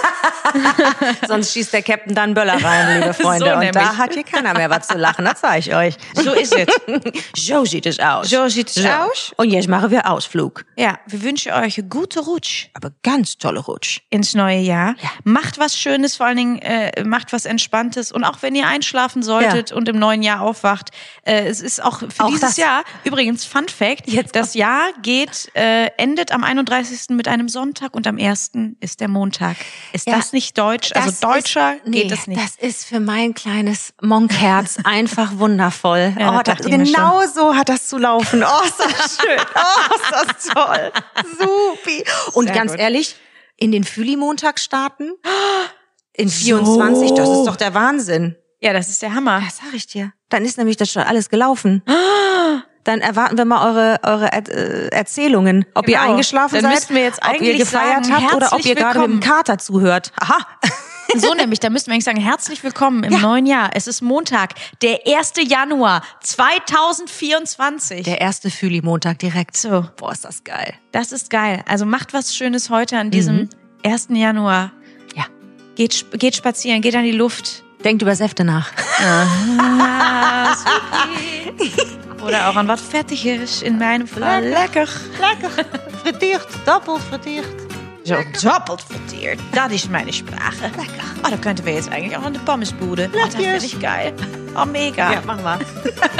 Sonst schießt der Captain dann Böller rein, liebe Freunde. So und nämlich. Da hat hier keiner mehr was zu lachen, das sage ich euch. So ist es. So sieht es aus. So sieht es so. aus. Und jetzt machen wir Ausflug. Ja, wir wünschen euch eine gute Rutsch. Aber ganz tolle Rutsch. Ins neue Jahr. Ja. Macht was Schönes, vor allen Dingen äh, macht was Entspanntes. Und auch wenn ihr einschlafen solltet ja. und im neuen Jahr aufwacht, äh, es ist auch für auch dieses das. Jahr, übrigens Fun Fact, jetzt das auch. Jahr geht, äh, endet am einunddreißigsten mit einem Sonntag und am ersten ist der Montag. Ist ja. das nicht deutsch? Also das deutscher ist, nee, geht es nicht. Das ist für mein kleines Monkherz einfach wundervoll. Ja, oh, das, genau so hat das zu laufen. Oh, ist das schön. Oh, ist das toll. Supi. Und Sehr ganz gut. ehrlich, in den Füli-Montag starten, in vierundzwanzig, so. Das ist doch der Wahnsinn. Ja, das ist der Hammer. Das sag ich dir. Dann ist nämlich das schon alles gelaufen. Dann erwarten wir mal eure eure er- Erzählungen, ob genau. ihr eingeschlafen dann seid, müssten wir jetzt ob ihr gefeiert sagen, habt oder ob ihr gerade mit dem Kater zuhört. Aha. So nämlich, da müssten wir eigentlich sagen, herzlich willkommen im ja. neuen Jahr. Es ist Montag, der erste Januar zweitausendvierundzwanzig. Der erste Füli-Montag direkt. So. Boah, ist das geil. Das ist geil. Also macht was Schönes heute an diesem mhm. ersten Januar. Ja. Geht, geht spazieren, geht an die Luft. Denkt über Säfte nach. Ah, oder auch an was Fettiges, in meinem Fall. Lekker. Lekker. Frittiert, doppelt frittiert. So, doppelt frittiert. Das ist meine Sprache. Lecker. Oh, da könnten wir jetzt eigentlich auch an der Pommesbude. Oh, das finde ich geil. Oh, mega. Ja, machen wir.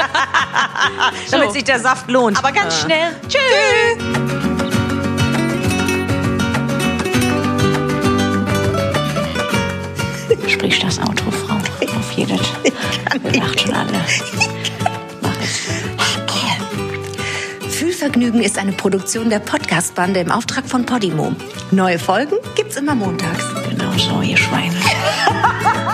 So. Damit sich der Saft lohnt. Aber ganz ah. schnell. Tschüss. Sprich das Outro, Frau. Auf jedes. Wir lachen schon alle. Mach es. Fühlvergnügen ist eine Produktion der Podcast-Bande im Auftrag von Podimo. Neue Folgen gibt's immer montags. Genau so, ihr Schweine.